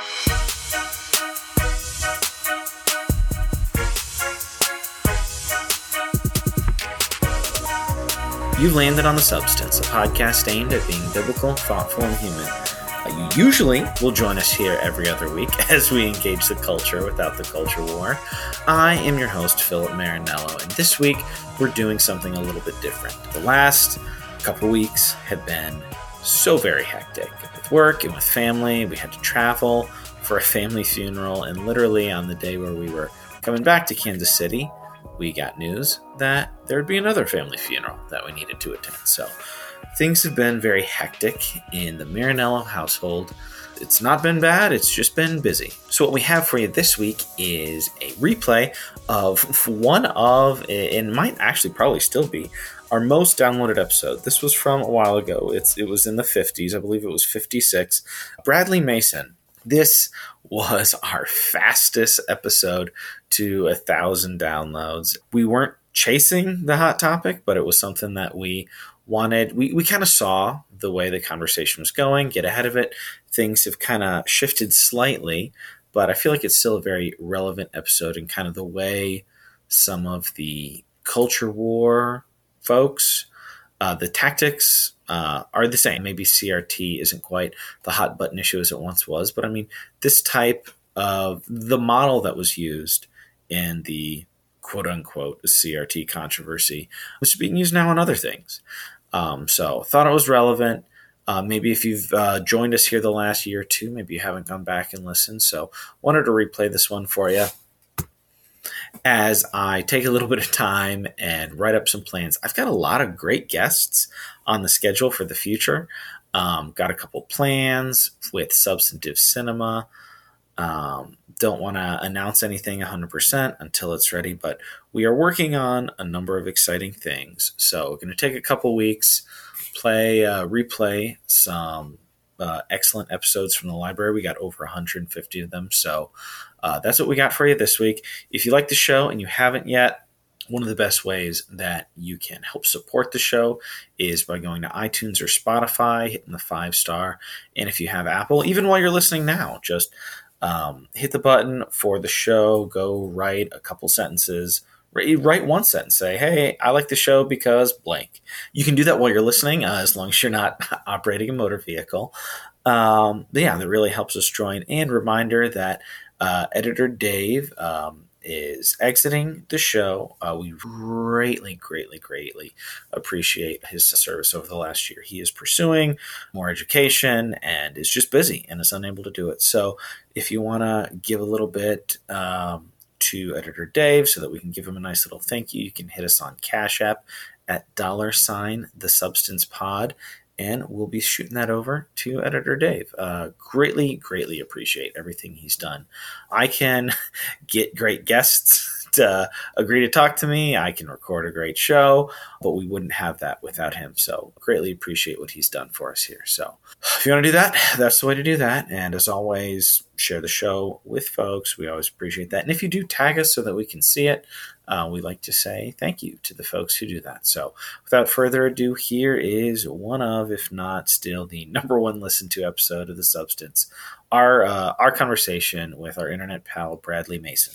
You've landed on The Substance, a podcast aimed at being biblical, thoughtful, and human. You usually will join us here every other week as we engage the culture without the culture war. I am your host, Philip Marinello, and this week we're doing something a little bit different. The last couple weeks have been so very hectic with work and with family. We had to travel for a family funeral, and literally on the day where we were coming back to Kansas City, we got news that there would be another family funeral that we needed to attend. So things have been very hectic in the Marinello household. It's not been bad, it's just been busy. So what we have for you this week is a replay of one of, and might actually probably still be, our most downloaded episode. This was from a while ago. It was in the 50s. I believe it was 56. Bradley Mason. This was our fastest episode to 1,000 downloads. We weren't chasing the hot topic, but it was something that we wanted. We kind of saw the way the conversation was going, get ahead of it. Things have kind of shifted slightly, but I feel like it's still a very relevant episode in kind of the way some of the culture war folks, the tactics are the same. Maybe CRT isn't quite the hot button issue as it once was, but I mean, this type of the model that was used in the quote unquote CRT controversy was being used now on other things. So thought it was relevant. Maybe if you've joined us here the last year or two, maybe you haven't gone back and listened. So wanted to replay this one for you as I take a little bit of time and write up some plans. I've got a lot of great guests on the schedule for the future. Got a couple plans with Substantive Cinema. Don't want to announce anything 100% until it's ready, but we are working on a number of exciting things. So we're going to take a couple weeks, replay some excellent episodes from the library. We got over 150 of them. So that's what we got for you this week. If you like the show and you haven't yet, one of the best ways that you can help support the show is by going to iTunes or Spotify, hitting the 5-star. And if you have Apple, even while you're listening now, just hit the button for the show, go write a couple sentences, write one sentence, say, hey, I like the show because blank. You can do that while you're listening, as long as you're not operating a motor vehicle. But yeah, that really helps us join. And reminder that Editor Dave is exiting the show. We greatly appreciate his service over the last year. He is pursuing more education and is just busy and is unable to do it. So if you want to give a little bit to Editor Dave so that we can give him a nice little thank you, you can hit us on Cash App at $TheSubstancePod. And we'll be shooting that over to Editor Dave. Greatly appreciate everything he's done. I can get great guests to agree to talk to me. I can record a great show, but we wouldn't have that without him. So greatly appreciate what he's done for us here. So if you want to do that, that's the way to do that. And as always, share the show with folks. We always appreciate that. And if you do, tag us so that we can see it. We like to say thank you to the folks who do that. So without further ado, here is one of, if not still, the number one listened to episode of The Substance, our conversation with our internet pal, Bradley Mason.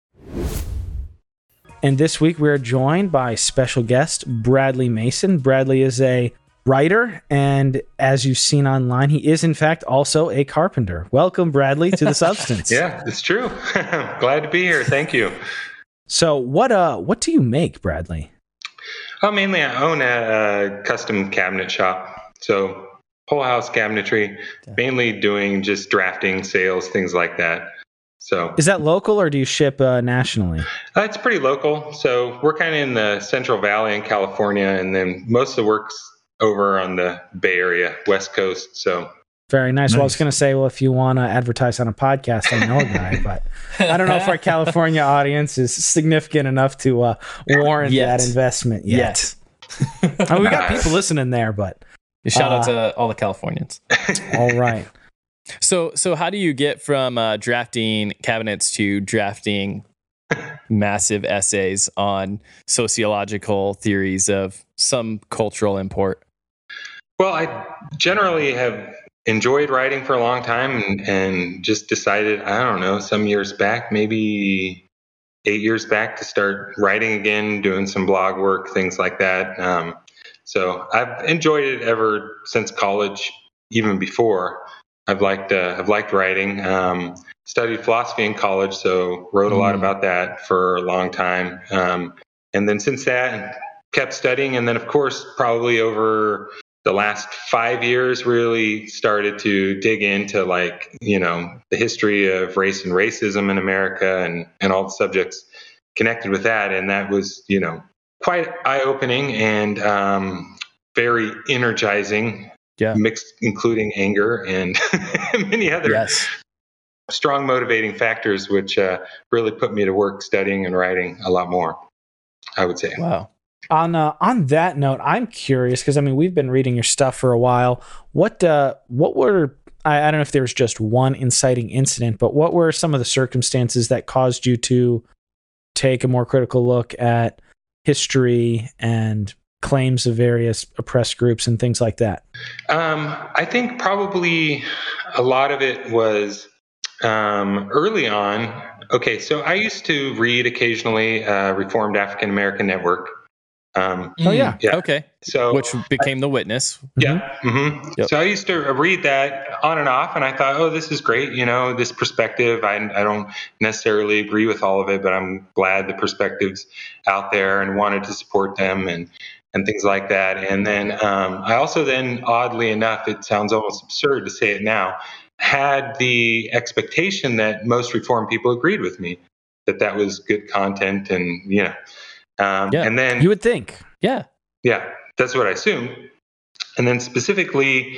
And this week we are joined by special guest, Bradley Mason. Bradley is a writer, and as you've seen online, he is in fact also a carpenter. Welcome, Bradley, to The Substance. Yeah, it's true. Glad to be here. Thank you. So what do you make, Bradley? Mainly I own a custom cabinet shop. So whole house cabinetry, mainly doing just drafting, sales, things like that. So is that local or do you ship nationally? It's pretty local. So we're kind of in the Central Valley in California, and then most of the work's over on the Bay Area, West Coast. So very nice. Well, I was going to say, well, if you want to advertise on a podcast, I know a guy, but I don't know if our California audience is significant enough to warrant that investment yet. I mean, we got people listening there, but shout out to all the Californians. All right. So how do you get from drafting cabinets to drafting massive essays on sociological theories of some cultural import? Well, I generally have enjoyed writing for a long time and just decided, I don't know, some years back, maybe 8 years back, to start writing again, doing some blog work, things like that. So I've enjoyed it ever since college, even before. I've liked writing. Studied philosophy in college, so wrote a lot about that for a long time. And then since that, kept studying. And then, of course, probably over the last 5 years, really started to dig into the history of race and racism in America and all the subjects connected with that. And that was, quite eye-opening and very energizing, mixed, including anger and many other strong motivating factors, which really put me to work studying and writing a lot more, I would say. Wow. On that note, I'm curious because we've been reading your stuff for a while. What were, I don't know if there was just one inciting incident, but what were some of the circumstances that caused you to take a more critical look at history and claims of various oppressed groups and things like that? I think probably a lot of it was early on. Okay, so I used to read occasionally Reformed African American Network. Okay. So which became The Witness. Yeah. Mm-hmm. Yep. So I used to read that on and off, and I thought, oh, this is great. This perspective. I don't necessarily agree with all of it, but I'm glad the perspective's out there, and wanted to support them and things like that. And then I also then, oddly enough, it sounds almost absurd to say it now, had the expectation that most Reformed people agreed with me, that was good content, and and then you would think, yeah, that's what I assumed. And then specifically,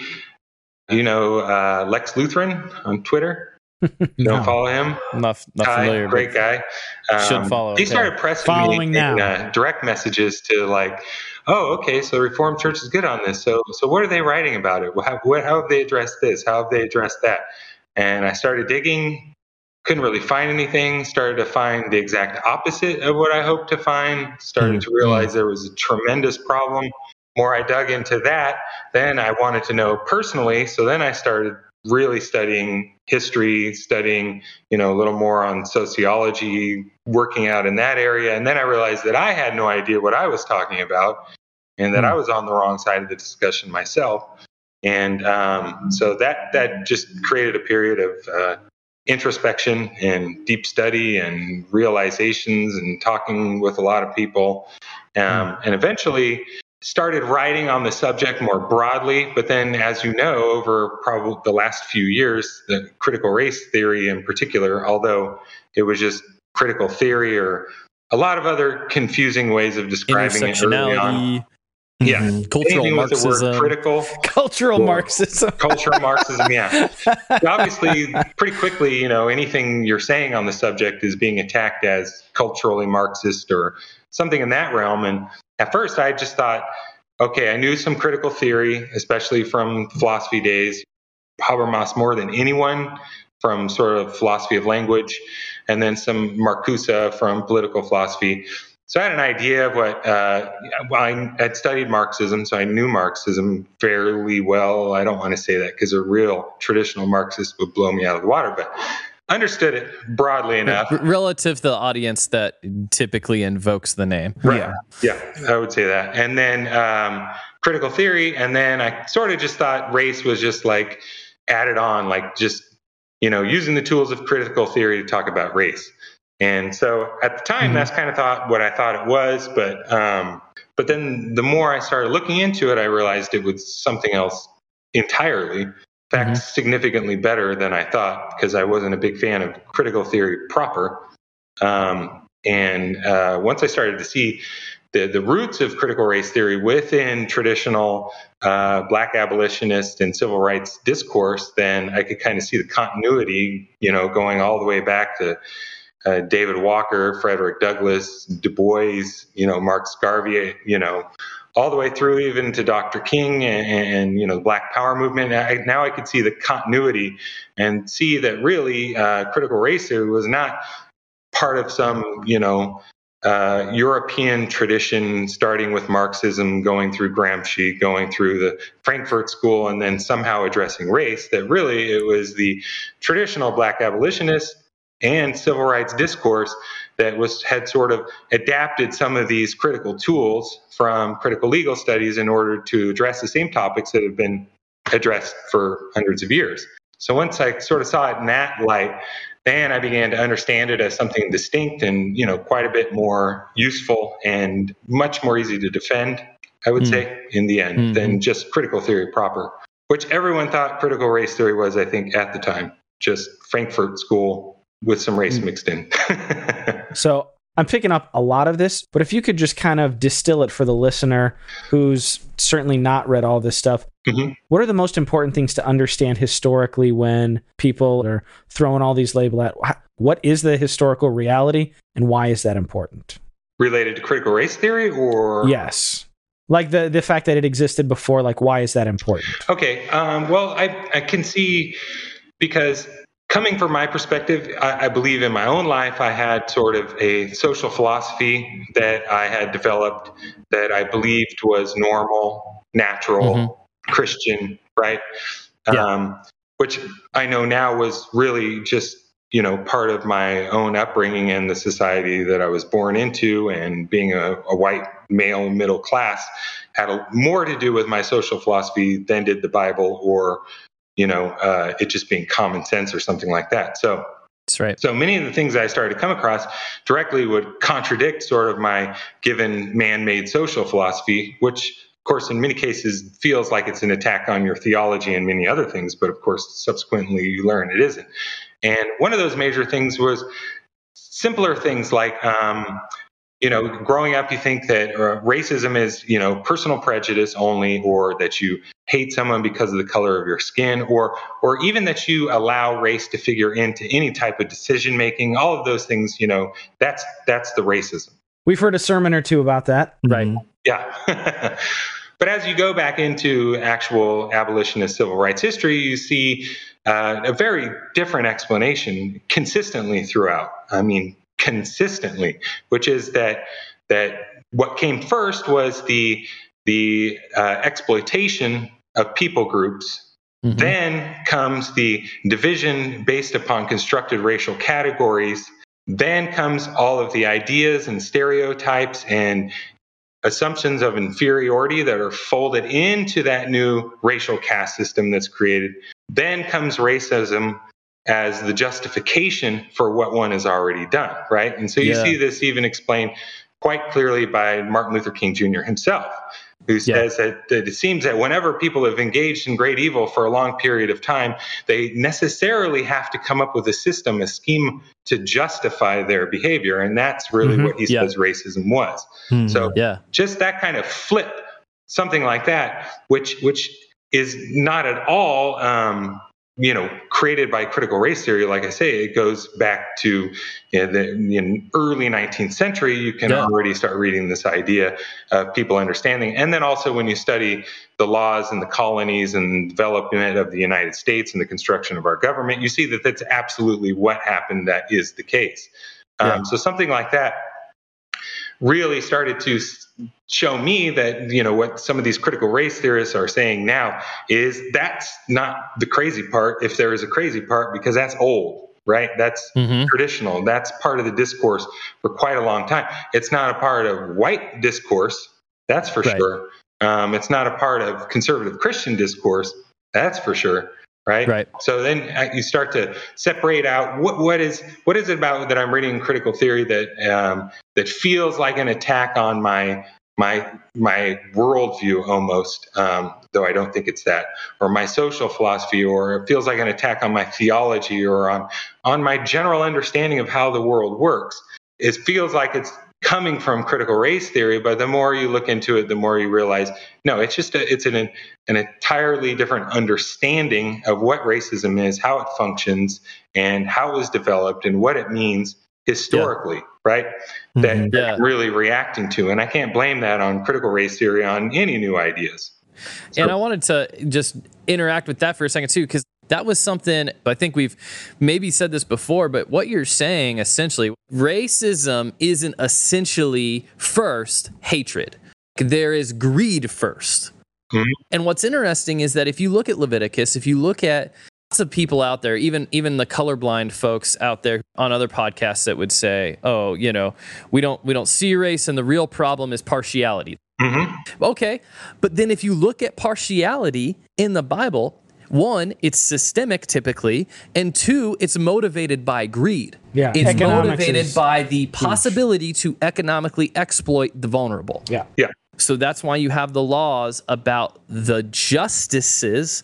Lex Lutheran on Twitter. Don't follow him. Not familiar. Great guy. Should follow. He started pressing me in direct messages to oh, okay, so Reformed Church is good on this. So what are they writing about it? How have they addressed this? How have they addressed that? And I started digging. Couldn't really find anything. Started to find the exact opposite of what I hoped to find. Started to realize there was a tremendous problem. More I dug into that, then I wanted to know personally. So then I started really studying history, studying, a little more on sociology, working out in that area. And then I realized that I had no idea what I was talking about, and that I was on the wrong side of the discussion myself. And so that just created a period of introspection and deep study and realizations and talking with a lot of people, and eventually started writing on the subject more broadly. But then, as you know, over probably the last few years, the critical race theory in particular, although it was just critical theory or a lot of other confusing ways of describing it early on. Yeah, cultural Marxism. Cultural Marxism. Cultural Marxism, yeah. Obviously, pretty quickly, anything you're saying on the subject is being attacked as culturally Marxist or something in that realm. And at first, I just thought, okay, I knew some critical theory, especially from philosophy days. Habermas more than anyone, from sort of philosophy of language, and then some Marcuse from political philosophy. So I had an idea of what I had studied Marxism, so I knew Marxism fairly well. I don't want to say that because a real traditional Marxist would blow me out of the water, but understood it broadly enough. Relative to the audience that typically invokes the name. Right. Yeah, I would say that. And then critical theory, and then I sort of just thought race was just added on, just, using the tools of critical theory to talk about race. And so at the time, that's kind of what I thought it was. But then the more I started looking into it, I realized it was something else entirely. In fact, significantly better than I thought, because I wasn't a big fan of critical theory proper. And once I started to see the roots of critical race theory within traditional Black abolitionist and civil rights discourse, then I could kind of see the continuity, going all the way back to David Walker, Frederick Douglass, Du Bois, Marcus Garvey, all the way through even to Dr. King and the Black Power movement. Now I could see the continuity and see that really critical race theory was not part of some, European tradition, starting with Marxism, going through Gramsci, going through the Frankfurt School, and then somehow addressing race, that really it was the traditional Black abolitionists and civil rights discourse that had sort of adapted some of these critical tools from critical legal studies in order to address the same topics that have been addressed for hundreds of years. So once I sort of saw it in that light, then I began to understand it as something distinct and, quite a bit more useful and much more easy to defend, I would say, in the end, than just critical theory proper, which everyone thought critical race theory was, I think, at the time, just Frankfurt School with some race mixed in. So I'm picking up a lot of this, but if you could just kind of distill it for the listener who's certainly not read all this stuff, what are the most important things to understand historically when people are throwing all these labels at? What is the historical reality and why is that important? Related to critical race theory or? Yes. Like the fact that it existed before, like why is that important? Okay. Well, I can see, because coming from my perspective, I believe in my own life, I had sort of a social philosophy that I had developed that I believed was normal, natural, Christian, right? Yeah. Which I know now was really just, part of my own upbringing and the society that I was born into, and being a white male middle class had more to do with my social philosophy than did the Bible or it just being common sense or something like that. So that's right. So many of the things I started to come across directly would contradict sort of my given man-made social philosophy, which, of course, in many cases feels like it's an attack on your theology and many other things, but of course, subsequently you learn it isn't. And one of those major things was simpler things like, growing up, you think that racism is, personal prejudice only, or that you hate someone because of the color of your skin, or even that you allow race to figure into any type of decision making. All of those things, that's the racism. We've heard a sermon or two about that. Right. Yeah. But as you go back into actual abolitionist civil rights history, you see a very different explanation consistently throughout. I mean, consistently, which is that what came first was the exploitation of people groups. Then comes the division based upon constructed racial categories. Then comes all of the ideas and stereotypes and assumptions of inferiority that are folded into that new racial caste system that's created. Then comes racism as the justification for what one has already done, right? And so you see this even explained quite clearly by Martin Luther King Jr. himself, who says that it seems that whenever people have engaged in great evil for a long period of time, they necessarily have to come up with a system, a scheme to justify their behavior. And that's really what he says racism was. So just that kind of flip, something like that, which is not at all created by critical race theory. Like I say, it goes back to the early 19th century. You can already start reading this idea of people understanding. And then also when you study the laws and the colonies and development of the United States and the construction of our government, you see that that's absolutely what happened. That is the case. So something like that really started to show me that, what some of these critical race theorists are saying now is that's not the crazy part, if there is a crazy part, because that's old, right? That's traditional. That's part of the discourse for quite a long time. It's not a part of white discourse, that's for sure. It's not a part of conservative Christian discourse, that's for sure. Right. So then you start to separate out what is it about that I'm reading in critical theory that feels like an attack on my worldview almost, though I don't think it's that, or my social philosophy, or it feels like an attack on my theology, or on my general understanding of how the world works. It feels like it's coming from critical race theory, but the more you look into it, the more you realize, no, it's just it's an entirely different understanding of what racism is, how it functions, and how it was developed, and what it means historically, right? That I'm really reacting to. And I can't blame that on critical race theory on any new ideas. And I wanted to just interact with that for a second too, because That was something, I think we've maybe said this before, but what you're saying essentially, racism isn't essentially first hatred. There is greed first. Mm-hmm. And what's interesting is that if you look at Leviticus, if you look at lots of people out there, even the colorblind folks out there on other podcasts that would say, oh, you know, we don't see race and the real problem is partiality. Mm-hmm. Okay. But then if you look at partiality in the Bible, one, it's systemic typically, and two, it's motivated by greed. Yeah, it's motivated by the possibility to economically exploit the vulnerable. Yeah. Yeah. So that's why you have the laws about the justices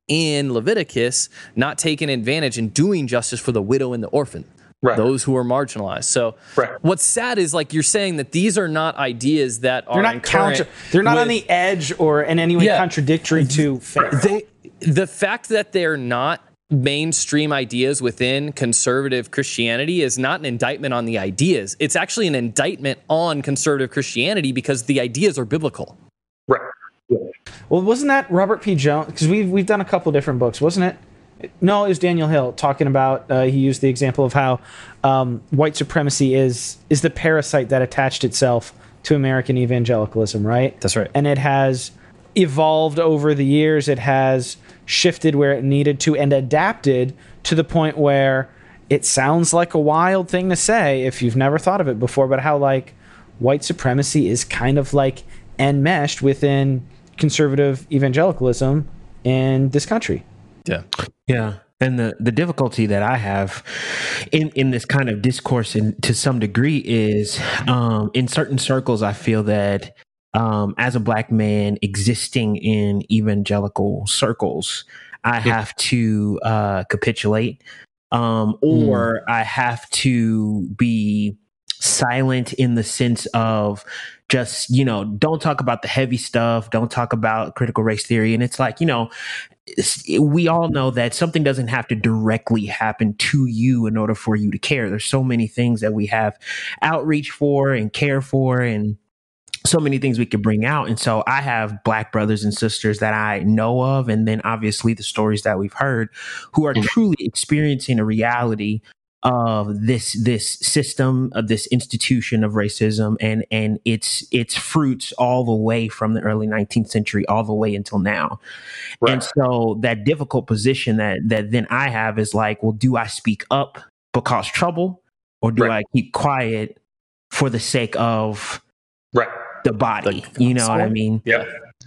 in Leviticus not taking advantage and doing justice for the widow and the orphan. Right. Those who are marginalized. So what's sad is like you're saying that these are not ideas that are they're not on the edge or in any way contradictory to faith. The fact that they're not mainstream ideas within conservative Christianity is not an indictment on the ideas. It's actually an indictment on conservative Christianity because the ideas are biblical. Right. Yeah. Well, wasn't that Robert P. Jones? Because we've done a couple different books, wasn't it? No, it was Daniel Hill talking about, he used the example of how white supremacy is the parasite that attached itself to American evangelicalism, right? That's right. And it has evolved over the years. It has shifted where it needed to and adapted to the point where it sounds like a wild thing to say if you've never thought of it before, but how like white supremacy is kind of like enmeshed within conservative evangelicalism in this country. Yeah. Yeah. And the difficulty that I have in this kind of discourse to some degree is in certain circles, I feel that as a Black man existing in evangelical circles, I have to capitulate or I have to be silent in the sense of just, you know, don't talk about the heavy stuff. Don't talk about critical race theory. And it's like, you know, we all know that something doesn't have to directly happen to you in order for you to care. There's so many things that we have outreach for and care for and so many things we could bring out. And so I have Black brothers and sisters that I know of. And then obviously the stories that we've heard who are truly experiencing a reality of this system, of this institution of racism and its fruits all the way from the early 19th century all the way until now. Right. And so that difficult position that then I have is like, well, do I speak up because trouble or do I keep quiet for the sake of the body? You know what I mean? Yeah.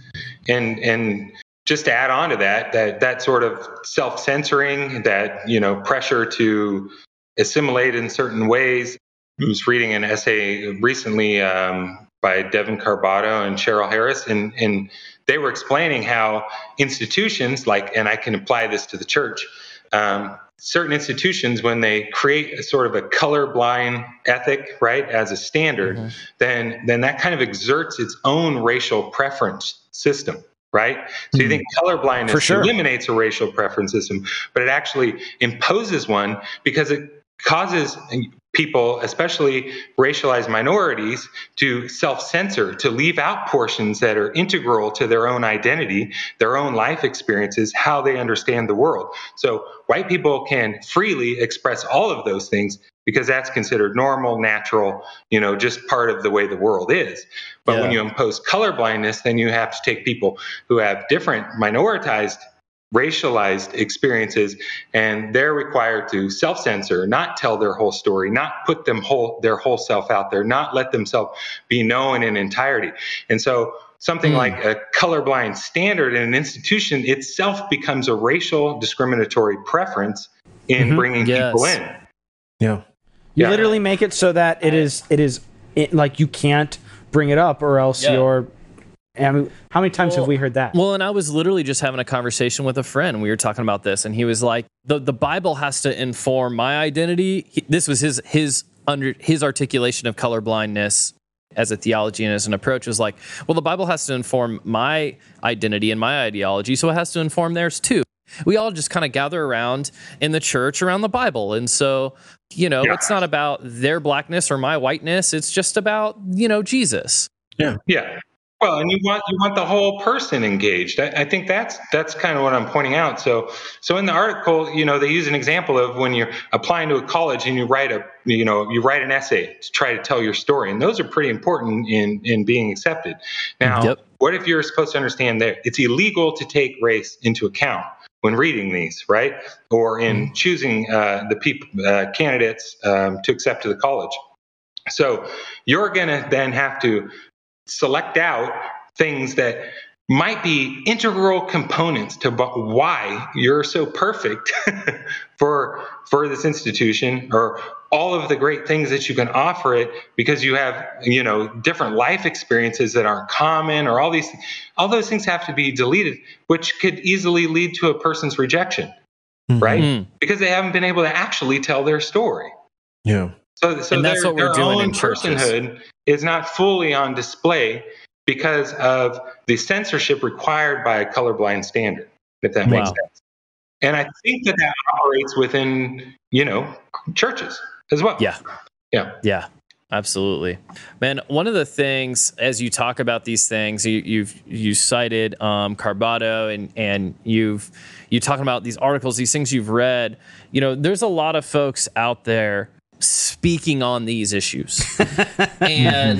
And just to add on to that sort of self-censoring, that, you know, pressure to assimilate in certain ways. I was reading an essay recently by Devin Carbato and Cheryl Harris, and they were explaining how institutions like, and I can apply this to the church, certain institutions, when they create a sort of a colorblind ethic, right, as a standard, then that kind of exerts its own racial preference system. Right? So you think colorblindness eliminates a racial preference system, but it actually imposes one because it causes people, especially racialized minorities, to self-censor, to leave out portions that are integral to their own identity, their own life experiences, how they understand the world. So white people can freely express all of those things because that's considered normal, natural, you know, just part of the way the world is. But when you impose colorblindness, then you have to take people who have different minoritized, racialized experiences, and they're required to self-censor, not tell their whole story, not put their whole self out there, not let themselves be known in entirety. And so something like a colorblind standard in an institution itself becomes a racial discriminatory preference in bringing people in. Yeah. You literally make it so that it is like you can't bring it up or else you're. I mean, how many times have we heard that? Well, and I was literally just having a conversation with a friend. We were talking about this, and he was like, "The Bible has to inform my identity." This was his articulation of colorblindness as a theology and as an approach was like, "Well, the Bible has to inform my identity and my ideology, so it has to inform theirs too." We all just kind of gather around in the church around the Bible, and so you know, it's not about their blackness or my whiteness. It's just about, you know, Jesus. Yeah. Well, and you want the whole person engaged. I think that's kind of what I'm pointing out. So in the article, they use an example of when you're applying to a college and you write an essay to try to tell your story, and those are pretty important in being accepted. Now, What if you're supposed to understand that it's illegal to take race into account when reading these, right? Or in choosing the people candidates to accept to the college. So you're going to then have to select out things that might be integral components to why you're so perfect for this institution, or all of the great things that you can offer it, because you have different life experiences that aren't common, or all those things have to be deleted, which could easily lead to a person's rejection, right? Because they haven't been able to actually tell their story. Yeah. So that's what we're doing in personhood is not fully on display because of the censorship required by a colorblind standard, if that makes sense. And I think that operates within, churches as well. Yeah. Absolutely, man. One of the things, as you talk about these things, you cited Carbato, and you talking about these articles, these things you've read. There's a lot of folks out there speaking on these issues, and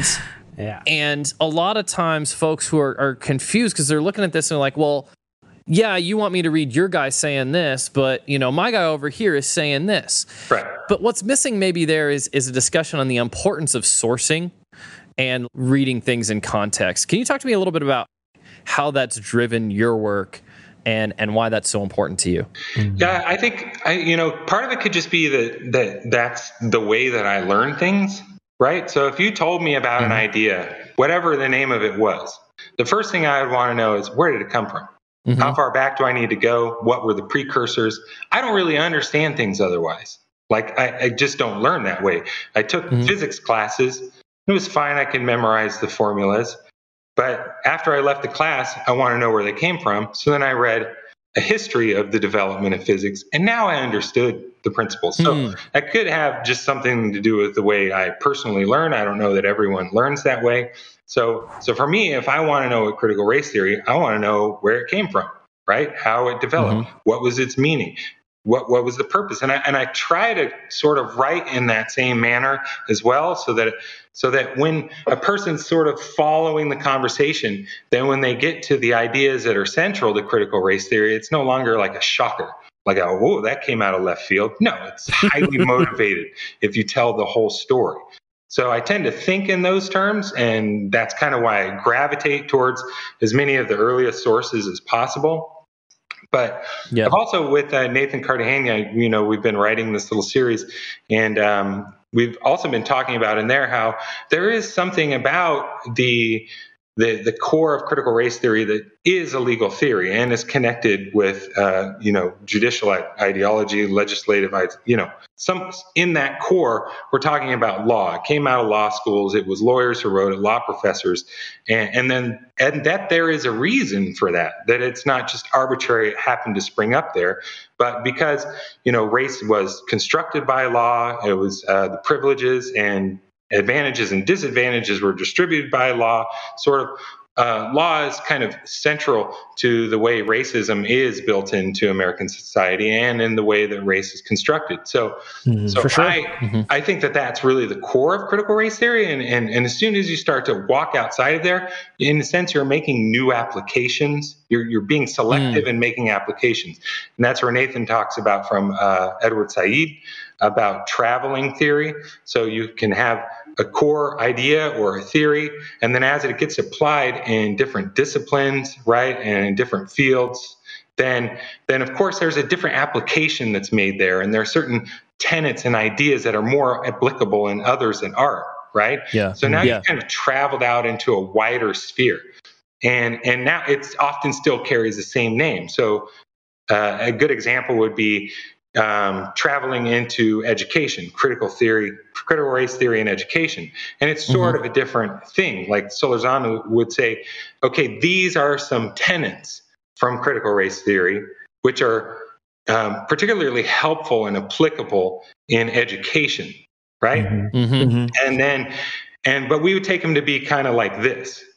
and a lot of times folks who are confused because they're looking at this and they're like, well, yeah, you want me to read your guy saying this, but my guy over here is saying this. Right. But what's missing maybe there is a discussion on the importance of sourcing and reading things in context. Can you talk to me a little bit about how that's driven your work and why that's so important to you? Yeah, I think part of it could just be that's the way that I learn things, right? So if you told me about an idea, whatever the name of it was, the first thing I would want to know is, where did it come from? How far back do I need to go? What were the precursors? I don't really understand things otherwise. Like, I just don't learn that way. I took physics classes. It was fine. I could memorize the formulas. But after I left the class, I want to know where they came from. So then I read a history of the development of physics, and now I understood the principles. So that could have just something to do with the way I personally learn. I don't know that everyone learns that way. So for me, if I want to know what critical race theory, I want to know where it came from, right? How it developed, what was its meaning, what was the purpose, and I try to sort of write in that same manner as well, so that when a person's sort of following the conversation, then when they get to the ideas that are central to critical race theory, it's no longer like a shocker, like, whoa, that came out of left field. No, it's highly motivated if you tell the whole story. So I tend to think in those terms, and that's kind of why I gravitate towards as many of the earliest sources as possible. But I've also, with Nathan Cartagena, we've been writing this little series, and we've also been talking about in there how there is something about the core of critical race theory that is a legal theory and is connected with judicial ideology, legislative, some in that core. We're talking about law. It came out of law schools. It was lawyers who wrote it, law professors, and that there is a reason for that it's not just arbitrary. It happened to spring up there, but because race was constructed by law. It was the privileges and advantages and disadvantages were distributed by law. Sort of law is kind of central to the way racism is built into American society and in the way that race is constructed. So for sure. I think that that's really the core of critical race theory. And as soon as you start to walk outside of there, in a sense, you're making new applications. You're being selective in making applications. And that's where Nathan talks about from Edward Said about traveling theory. So you can have a core idea or a theory, and then as it gets applied in different disciplines, right, and in different fields, then of course there's a different application that's made there, and there are certain tenets and ideas that are more applicable in others than aren't, right? Yeah. So now you've kind of traveled out into a wider sphere, and now it often still carries the same name. So a good example would be traveling into education, critical race theory in education. And it's sort of a different thing. Like Solorzano would say, okay, these are some tenets from critical race theory, which are particularly helpful and applicable in education, right? But we would take them to be kind of like this.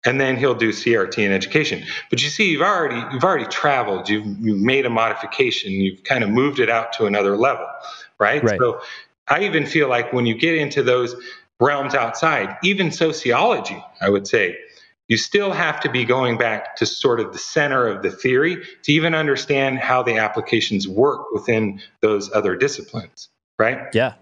and then he'll do CRT in education. But you see, you've already traveled, you've made a modification, you've kind of moved it out to another level, right? So I even feel like when you get into those realms outside, even sociology, I would say, you still have to be going back to sort of the center of the theory to even understand how the applications work within those other disciplines, right? Yeah.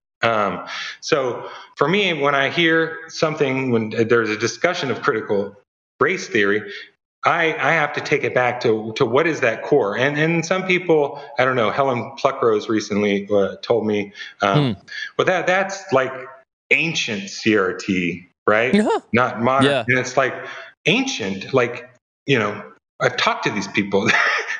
So for me, when I hear something, when there's a discussion of critical race theory, I have to take it back to what is that core. And some people, I don't know, Helen Pluckrose recently told me, well, that's like ancient CRT, right? Not modern. Yeah. And it's like ancient, like, I've talked to these people.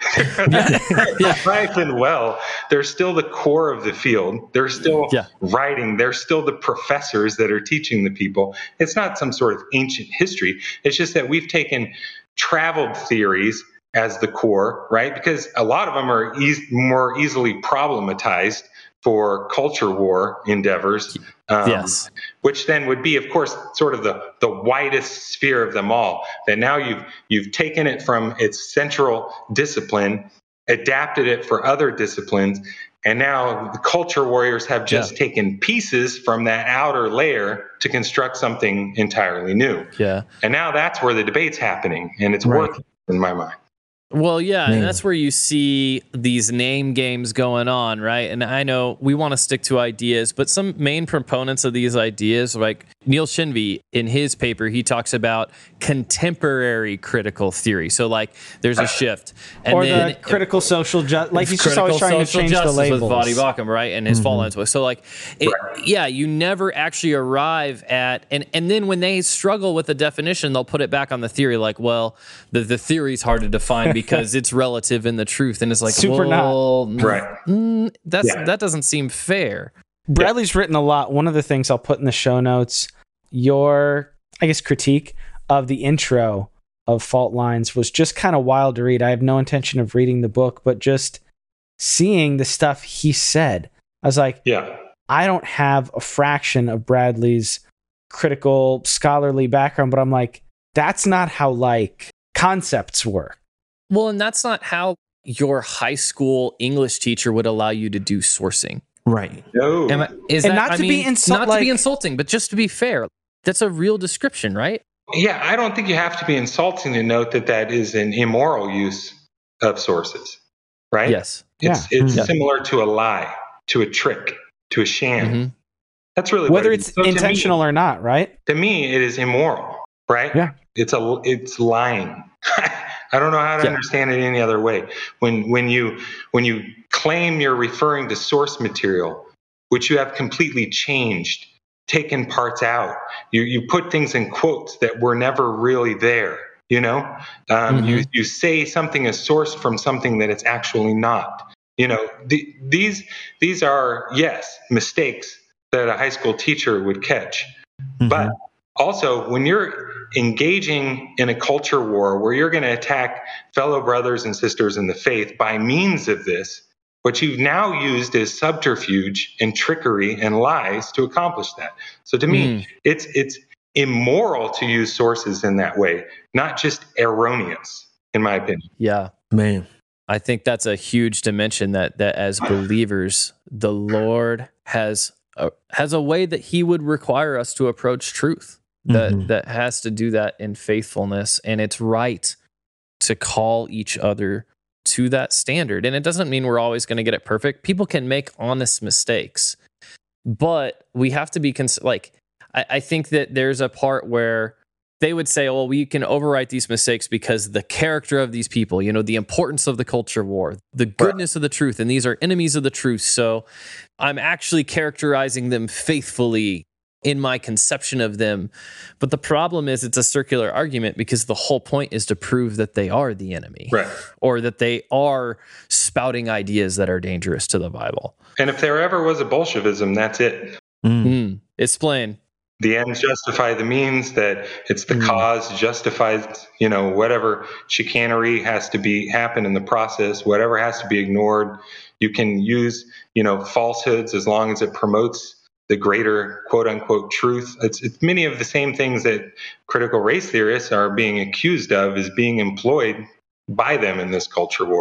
Alive and well. They're still the core of the field. They're still writing. They're still the professors that are teaching the people. It's not some sort of ancient history. It's just that we've taken traveled theories as the core, right? Because a lot of them are more easily problematized for culture war endeavors, which then would be, of course, sort of the widest sphere of them all. That now you've taken it from its central discipline, adapted it for other disciplines, and now the culture warriors have just taken pieces from that outer layer to construct something entirely new. Yeah, and now that's where the debate's happening, and it's working in my mind. Well, and that's where you see these name games going on, right? And I know we want to stick to ideas, but some main proponents of these ideas, like Neil Shinvey, in his paper, he talks about contemporary critical theory. So, like, there's a shift. And or then, the critical social justice, like he's just always trying to change the labels. With Voddie Baucham, right? And his Fall Lines book. So, like, you never actually arrive at, and then when they struggle with the definition, they'll put it back on the theory, like, well, the theory's hard to define because it's relative in the truth, and it's like that doesn't seem fair. Bradley's written a lot. One of the things I'll put in the show notes, your critique of the intro of Fault Lines was just kind of wild to read. I have no intention of reading the book, but just seeing the stuff he said, I was like, I don't have a fraction of Bradley's critical scholarly background, but I'm like, that's not how like concepts work. Well, and that's not how your high school English teacher would allow you to do sourcing. Right. No. Not to be insulting, but just to be fair. That's a real description, right? Yeah, I don't think you have to be insulting to note that is an immoral use of sources, right? Yes. It's similar to a lie, to a trick, to a sham. Mm-hmm. That's really whether it's intentional or not, right? To me, it is immoral, right? Yeah. It's lying. I don't know how to understand it any other way. When you claim you're referring to source material, which you have completely changed, taken parts out, you put things in quotes that were never really there. You say something is sourced from something that it's actually not. These are mistakes that a high school teacher would catch, but also when you're engaging in a culture war where you're going to attack fellow brothers and sisters in the faith by means of this, what you've now used is subterfuge and trickery and lies to accomplish that. So to me, it's immoral to use sources in that way, not just erroneous, in my opinion. Yeah, man. I think that's a huge dimension that as believers, the Lord has a way that he would require us to approach truth. That has to do that in faithfulness, and it's right to call each other to that standard. And it doesn't mean we're always going to get it perfect. People can make honest mistakes, but we have to be I think that there's a part where they would say, well, we can overwrite these mistakes because the character of these people, the importance of the culture war, the goodness of the truth, and these are enemies of the truth. So I'm actually characterizing them faithfully in my conception of them. But the problem is it's a circular argument because the whole point is to prove that they are the enemy, or that they are spouting ideas that are dangerous to the Bible. And if there ever was a Bolshevism, that's it. Explain. The ends justify the means, that it's the cause justifies, whatever chicanery has to happen in the process, whatever has to be ignored. You can use, falsehoods as long as it promotes the greater quote unquote truth. It's many of the same things that critical race theorists are being accused of is being employed by them in this culture war.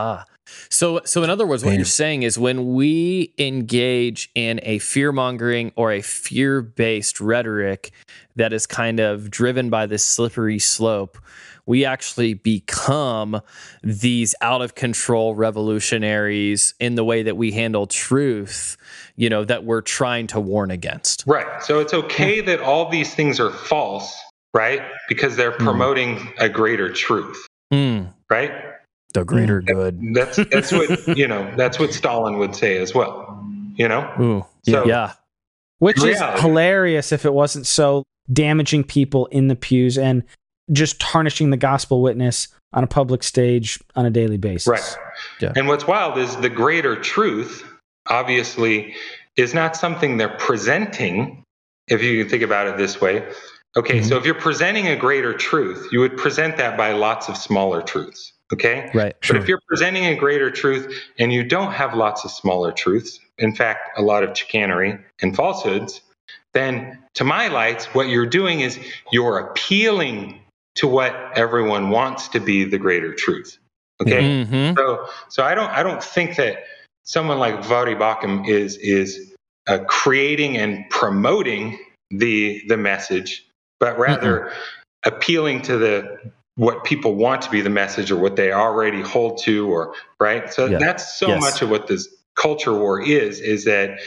So in other words, what you're saying is when we engage in a fear-mongering or a fear-based rhetoric that is kind of driven by this slippery slope, we actually become these out-of-control revolutionaries in the way that we handle truth, that we're trying to warn against. Right. So it's okay that all these things are false, right? Because they're promoting a greater truth, right? The greater good. That's what that's what Stalin would say as well. Ooh, so yeah. Which is hilarious if it wasn't so damaging people in the pews and just tarnishing the gospel witness on a public stage on a daily basis. Right. Yeah. And what's wild is the greater truth, obviously, is not something they're presenting, if you can think about it this way. Okay, so if you're presenting a greater truth, you would present that by lots of smaller truths. Okay? Right. But if you're presenting a greater truth and you don't have lots of smaller truths, in fact, a lot of chicanery and falsehoods, then to my lights, what you're doing is you're appealing to what everyone wants to be the greater truth. Okay? So I don't think that someone like Voddie Baucham is creating and promoting the message, but rather appealing to what people want to be the message or what they already hold to, or right. So that's so much of what this culture war is that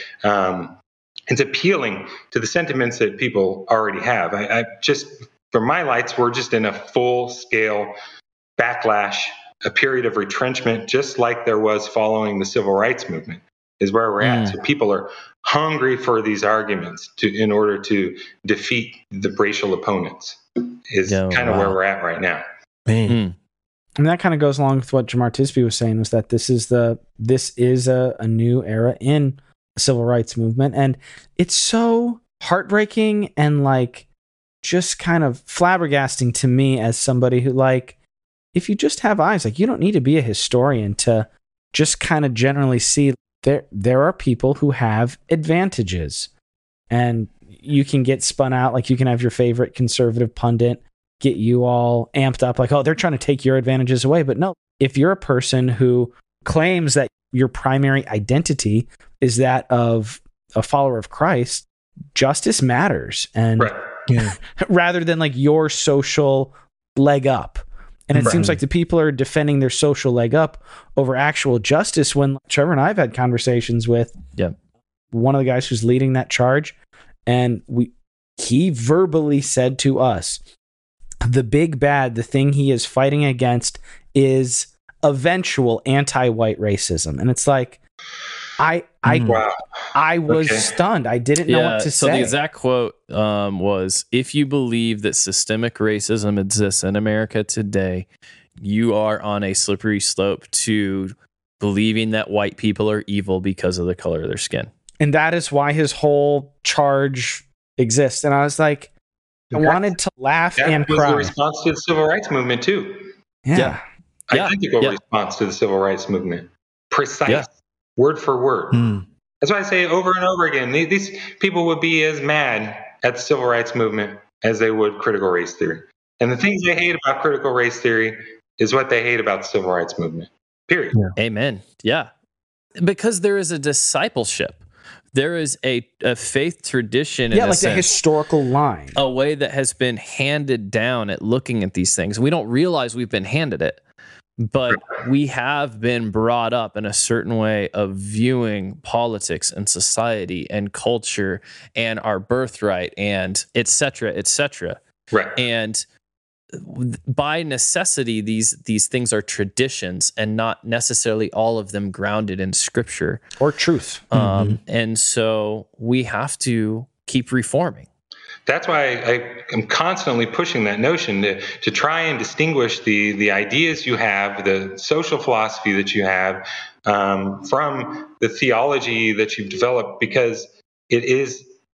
it's appealing to the sentiments that people already have. I just, for my lights, we're just in a full scale backlash, a period of retrenchment, just like there was following the civil rights movement, is where we're at. So people are hungry for these arguments in order to defeat the racial opponents. Is kind of where we're at right now. And that kind of goes along with what Jemar Tisby was saying, was that this is a new era in the civil rights movement, and it's so heartbreaking and just kind of flabbergasting to me as somebody who if you just have eyes, you don't need to be a historian to just kind of generally see there are people who have advantages, and you can get spun out. You can have your favorite conservative pundit get you all amped up, oh, they're trying to take your advantages away. But no, if you're a person who claims that your primary identity is that of a follower of Christ, justice matters. And rather than your social leg up. And it seems like the people are defending their social leg up over actual justice, when Trevor and I have had conversations with one of the guys who's leading that charge. And he verbally said to us, the big bad, the thing he is fighting against is eventual anti-white racism. And it's I was stunned. I didn't know what to say. So the exact quote was, if you believe that systemic racism exists in America today, you are on a slippery slope to believing that white people are evil because of the color of their skin. And that is why his whole charge exists. And I was I wanted to laugh and cry. That was a response to the civil rights movement too. Identical response to the civil rights movement. Precise, word for word. That's why I say over and over again, these people would be as mad at the civil rights movement as they would critical race theory. And the things they hate about critical race theory is what they hate about the civil rights movement. Period. Amen. Yeah. Because there is a discipleship. There is a faith tradition, in a sense, a historical line, a way that has been handed down at looking at these things. We don't realize we've been handed it, but we have been brought up in a certain way of viewing politics and society and culture and our birthright and et cetera, et cetera. Right. And by necessity, these things are traditions and not necessarily all of them grounded in scripture or truth. And so we have to keep reforming. That's why I am constantly pushing that notion to try and distinguish the ideas you have, the social philosophy that you have, from the theology that you've developed, because it is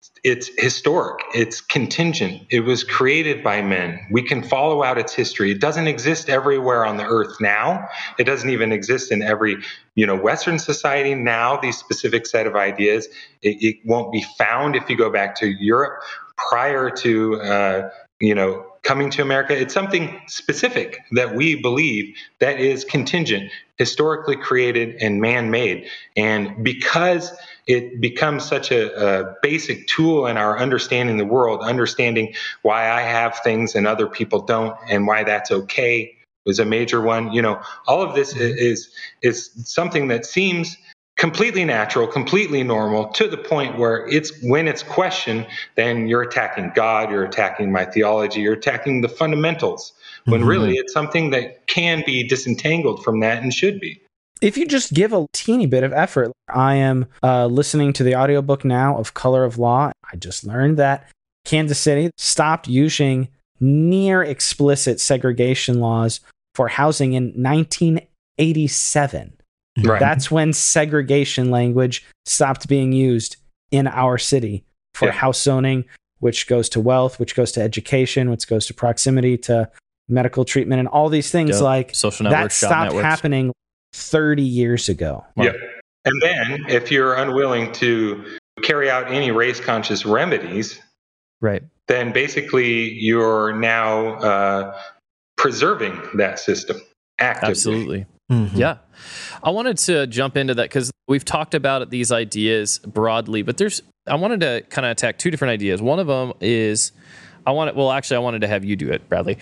it's historic. It's contingent. It was created by men. We can follow out its history. It doesn't exist everywhere on the earth now. It doesn't even exist in every, Western society now, these specific set of ideas. It won't be found if you go back to Europe prior to, coming to America. It's something specific that we believe that is contingent, historically created and man-made. And because it becomes such a basic tool in our understanding the world, understanding why I have things and other people don't, and why that's okay was a major one. All of this is something that seems completely natural, completely normal, to the point where when it's questioned, then you're attacking God, you're attacking my theology, you're attacking the fundamentals, when really it's something that can be disentangled from that and should be. If you just give a teeny bit of effort. I am listening to the audiobook now of Color of Law. I just learned that Kansas City stopped using near explicit segregation laws for housing in 1987. Right. That's when segregation language stopped being used in our city for house zoning, which goes to wealth, which goes to education, which goes to proximity to medical treatment, and all these things. Like social networks, that stopped happening 30 years ago. Wow. Yeah. And then if you're unwilling to carry out any race conscious remedies, right, then basically you're now preserving that system actively. Absolutely. Mm-hmm. Yeah. I wanted to jump into that because we've talked about these ideas broadly, but I wanted to kind of attack two different ideas. One of them is I wanted to have you do it, Bradley.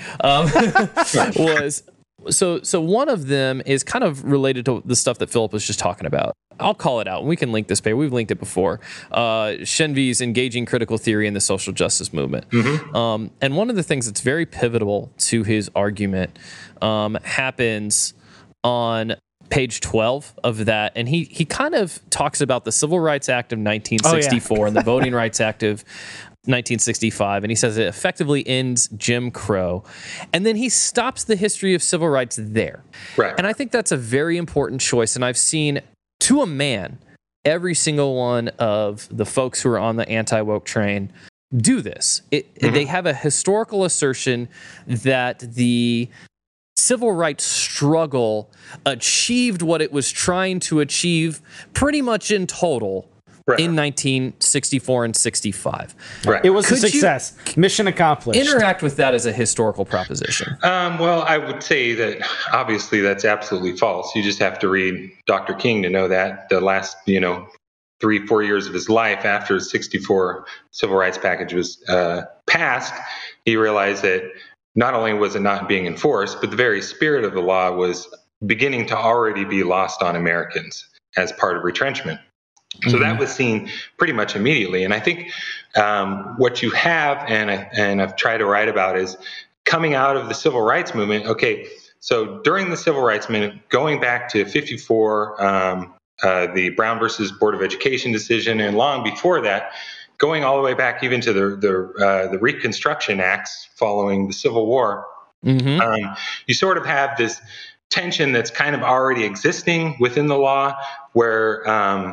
So one of them is kind of related to the stuff that Philip was just talking about. I'll call it out, and we can link this paper. We've linked it before. Shenvi's Engaging Critical Theory in the Social Justice Movement. Mm-hmm. And one of the things that's very pivotal to his argument happens on page 12 of that, and he kind of talks about the Civil Rights Act of 1964 and the Voting Rights Act of 1965, and he says it effectively ends Jim Crow, and then he stops the history of civil rights there. Right. And I think that's a very important choice, and I've seen to a man every single one of the folks who are on the anti-woke train do this. They have a historical assertion that the civil rights struggle achieved what it was trying to achieve pretty much in total in 1964 and 65. Right. It was a success. Mission accomplished. Interact with that as a historical proposition. Well, I would say that obviously that's absolutely false. You just have to read Dr. King to know that the last, 3-4 years of his life after the 64 civil rights package was passed, he realized that not only was it not being enforced, but the very spirit of the law was beginning to already be lost on Americans as part of retrenchment. So that was seen pretty much immediately. And I think what you have, and I've tried to write about, is coming out of the civil rights movement. Okay, so during the civil rights movement, going back to 54, the Brown versus Board of Education decision, and long before that, going all the way back even to the Reconstruction Acts following the Civil War, you sort of have this tension that's kind of already existing within the law, where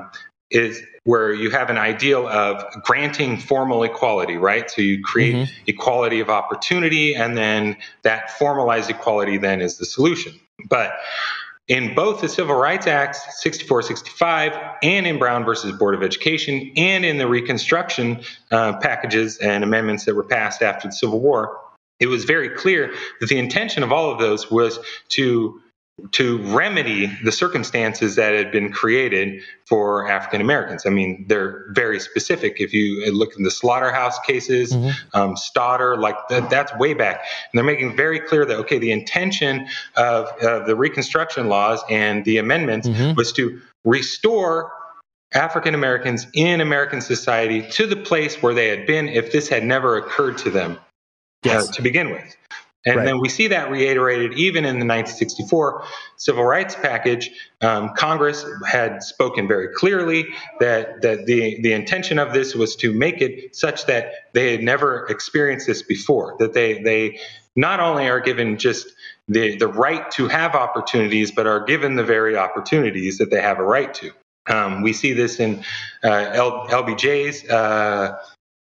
you have an ideal of granting formal equality, right? So you create equality of opportunity, and then that formalized equality then is the solution. But in both the Civil Rights Acts, 64, 65, and in Brown versus Board of Education, and in the Reconstruction packages and amendments that were passed after the Civil War, it was very clear that the intention of all of those was to remedy the circumstances that had been created for African Americans. I mean, they're very specific. If you look in the slaughterhouse cases, Stoddard, like that's way back. And they're making very clear that, okay, the intention of the Reconstruction laws and the amendments was to restore African Americans in American society to the place where they had been if this had never occurred to them to begin with. And then we see that reiterated even in the 1964 Civil Rights Package. Congress had spoken very clearly that the intention of this was to make it such that they had never experienced this before, that they not only are given just the right to have opportunities, but are given the very opportunities that they have a right to. We see this in LBJ's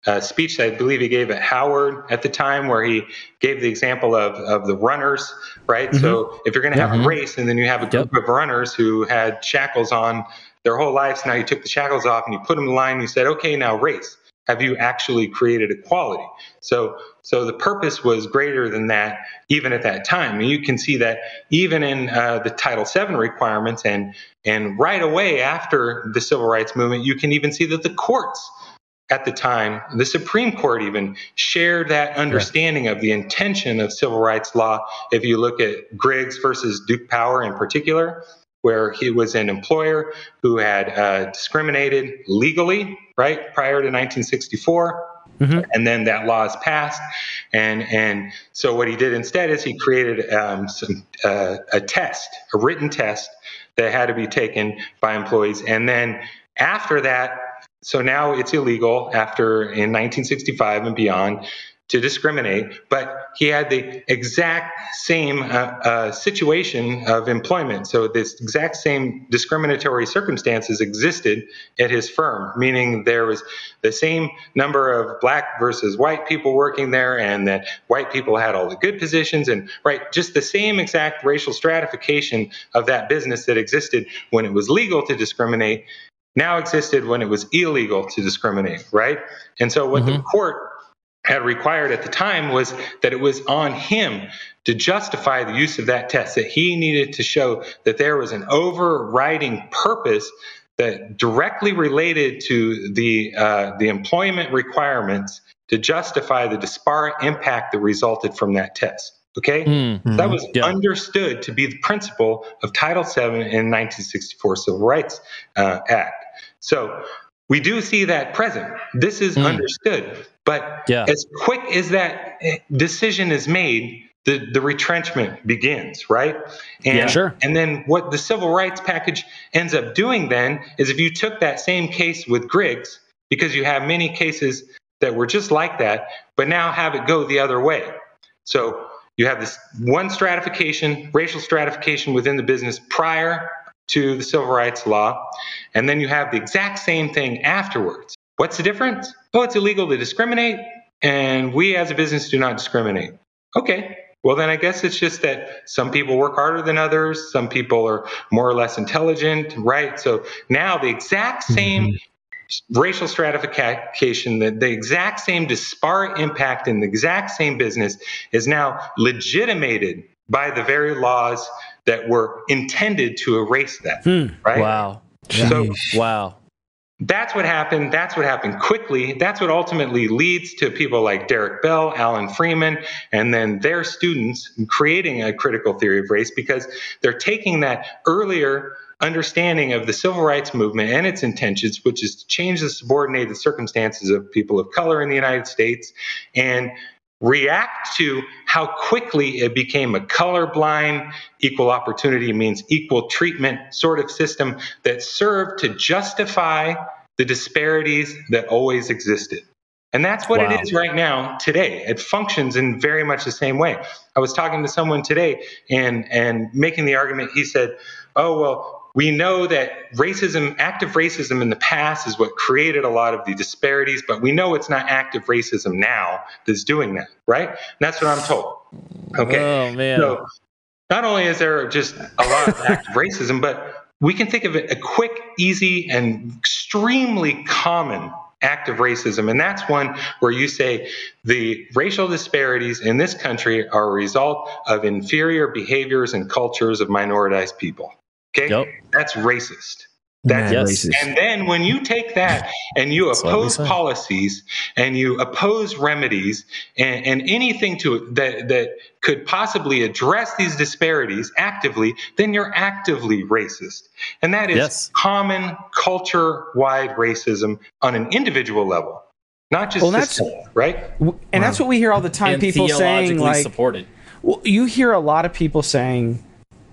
speech that I believe he gave at Howard at the time, where he gave the example of the runners, right? Mm-hmm. So if you're going to have a race and then you have a group of runners who had shackles on their whole lives, now you took the shackles off and you put them in the line and you said, okay, now race. Have you actually created equality? So the purpose was greater than that, even at that time. And you can see that even in the Title VII requirements, and right away after the Civil Rights Movement, you can even see that the courts at the time, the Supreme Court even, shared that understanding of the intention of civil rights law. If you look at Griggs versus Duke Power in particular, where he was an employer who had discriminated legally, right, prior to 1964. Mm-hmm. And then that law is passed. And so what he did instead is he created a test, a written test that had to be taken by employees. And then after that, so now it's illegal in 1965 and beyond to discriminate, but he had the exact same situation of employment. So this exact same discriminatory circumstances existed at his firm, meaning there was the same number of black versus white people working there, and that white people had all the good positions, and just the same exact racial stratification of that business that existed when it was legal to discriminate now existed when it was illegal to discriminate, right? And so what the court had required at the time was that it was on him to justify the use of that test, that he needed to show that there was an overriding purpose that directly related to the employment requirements to justify the disparate impact that resulted from that test. Okay? Mm-hmm. That was understood to be the principle of Title VII in 1964 Civil Rights Act. So we do see that present. This is understood. But as quick as that decision is made, the retrenchment begins, right? And, and then what the civil rights package ends up doing then is, if you took that same case with Griggs, because you have many cases that were just like that, but now have it go the other way. So you have this one stratification, racial stratification within the business prior to the civil rights law, and then you have the exact same thing afterwards. What's the difference? Oh, it's illegal to discriminate, and we as a business do not discriminate. Okay, well then I guess it's just that some people work harder than others, some people are more or less intelligent, right? So now the exact same racial stratification, the exact same disparate impact in the exact same business is now legitimated by the very laws that were intended to erase that, right? Wow. So, wow. That's what happened. That's what happened quickly. That's what ultimately leads to people like Derek Bell, Alan Freeman, and then their students creating a critical theory of race, because they're taking that earlier understanding of the civil rights movement and its intentions, which is to change the subordinated circumstances of people of color in the United States, and react to how quickly it became a colorblind, equal opportunity means equal treatment sort of system that served to justify the disparities that always existed. And that's what it is right now today. It functions in very much the same way. I was talking to someone today and making the argument, he said, oh, well, we know that racism, active racism in the past is what created a lot of the disparities, but we know it's not active racism now that's doing that, right? And that's what I'm told. Okay. Oh, man. So not only is there just a lot of active racism, but we can think of it a quick, easy, and extremely common active racism. And that's one where you say the racial disparities in this country are a result of inferior behaviors and cultures of minoritized people. Okay, That's racist. That's racist. And then when you take that and you oppose policies and you oppose remedies and anything to it that could possibly address these disparities actively, then you're actively racist. And that is common culture-wide racism on an individual level, not just systemic, right? And that's what we hear all the time. And people saying, like, supported. Well, you hear a lot of people saying,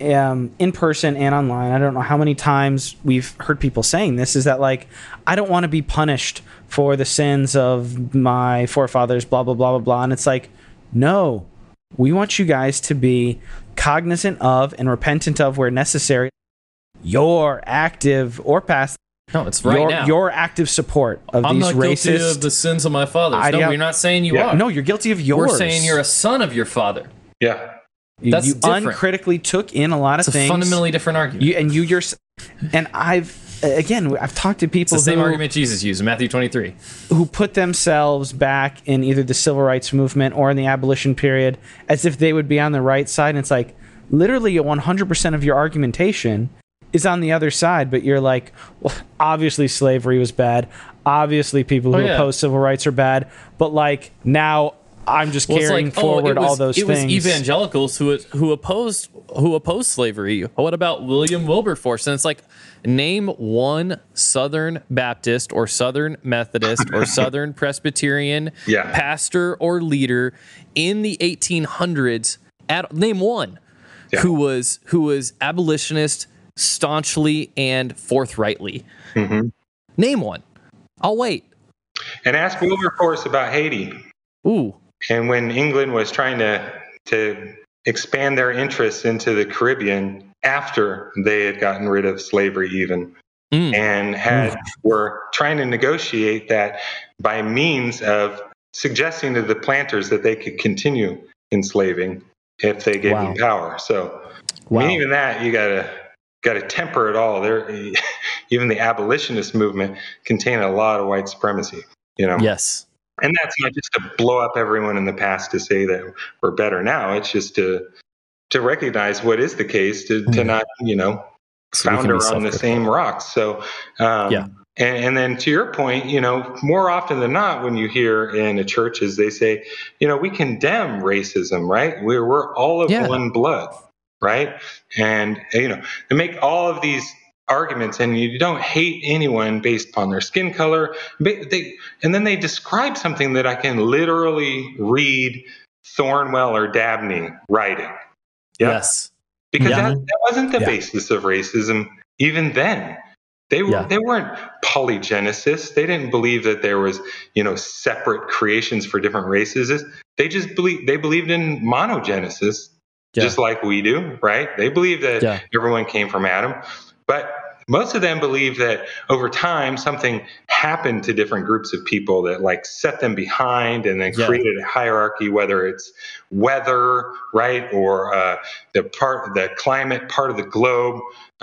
in person and online, I don't know how many times we've heard people saying this, is that, like, I don't want to be punished for the sins of my forefathers, blah, blah, blah, blah, blah. And it's like, no, we want you guys to be cognizant of and repentant of, where necessary, your active or past No, it's right now. Your active support of I'm these not racist. guilty of the sins of my fathers. No, we're not saying you are. No, you're guilty of yours. We're saying you're a son of your father. Yeah. That's you different. uncritically took in a lot of It's things. a fundamentally different argument. I've talked to people it's the same argument Jesus used in Matthew 23. who put themselves back in either the civil rights movement or in the abolition period as if they would be on the right side. And it's like, literally 100% of your argumentation is on the other side, but you're like, well, obviously slavery was bad. Obviously people who oppose civil rights are bad. But like, now I'm just carrying forward all those things. It was evangelicals who opposed slavery. What about William Wilberforce? And it's like, name one Southern Baptist or Southern Methodist or Southern Presbyterian pastor or leader in the 1800s. Name one who was abolitionist staunchly and forthrightly. Mm-hmm. Name one. I'll wait. And ask Wilberforce about Haiti. Ooh. And when England was trying to expand their interests into the Caribbean after they had gotten rid of slavery even, and were trying to negotiate that by means of suggesting to the planters that they could continue enslaving if they gave them power. So I mean, even that, you gotta temper it all. Even the abolitionist movement contained a lot of white supremacy, Yes. And that's not just to blow up everyone in the past to say that we're better now. It's just to recognize what is the case, to not, founder on the same rocks. So, and then to your point, more often than not, when you hear in a church is they say, we condemn racism, right? We're all of one blood, right? And, they make all of these arguments, and you don't hate anyone based upon their skin color. And then they describe something that I can literally read Thornwell or Dabney writing. Yep. Yes. Because that wasn't the basis of racism even then. They weren't polygenicists. They didn't believe that there was, separate creations for different races. They just believed in monogenesis, just like we do, right? They believe that everyone came from Adam. But most of them believe that over time something happened to different groups of people that set them behind and then created a hierarchy, whether it's weather, right, or the climate part of the globe,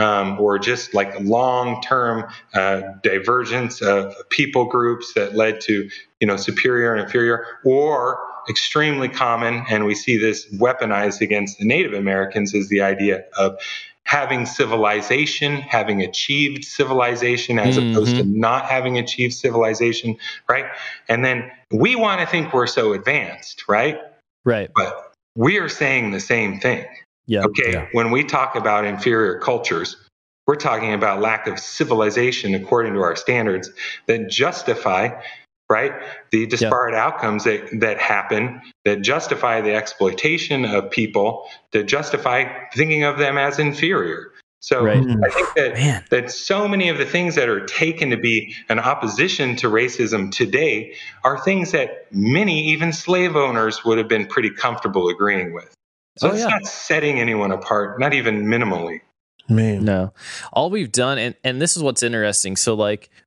or just long-term divergence of people groups that led to superior and inferior, or extremely common, and we see this weaponized against the Native Americans, is the idea of having civilization, having achieved civilization, as opposed to not having achieved civilization, right? And then we want to think we're so advanced, right? Right. But we are saying the same thing. Yeah. Okay. Yeah. When we talk about inferior cultures, we're talking about lack of civilization according to our standards that justify, right, the disparate outcomes that happen, that justify the exploitation of people, that justify thinking of them as inferior. So I think that so many of the things that are taken to be an opposition to racism today are things that many, even slave owners, would have been pretty comfortable agreeing with. So it's not setting anyone apart, not even minimally. Man. No. All we've done, and this is what's interesting. So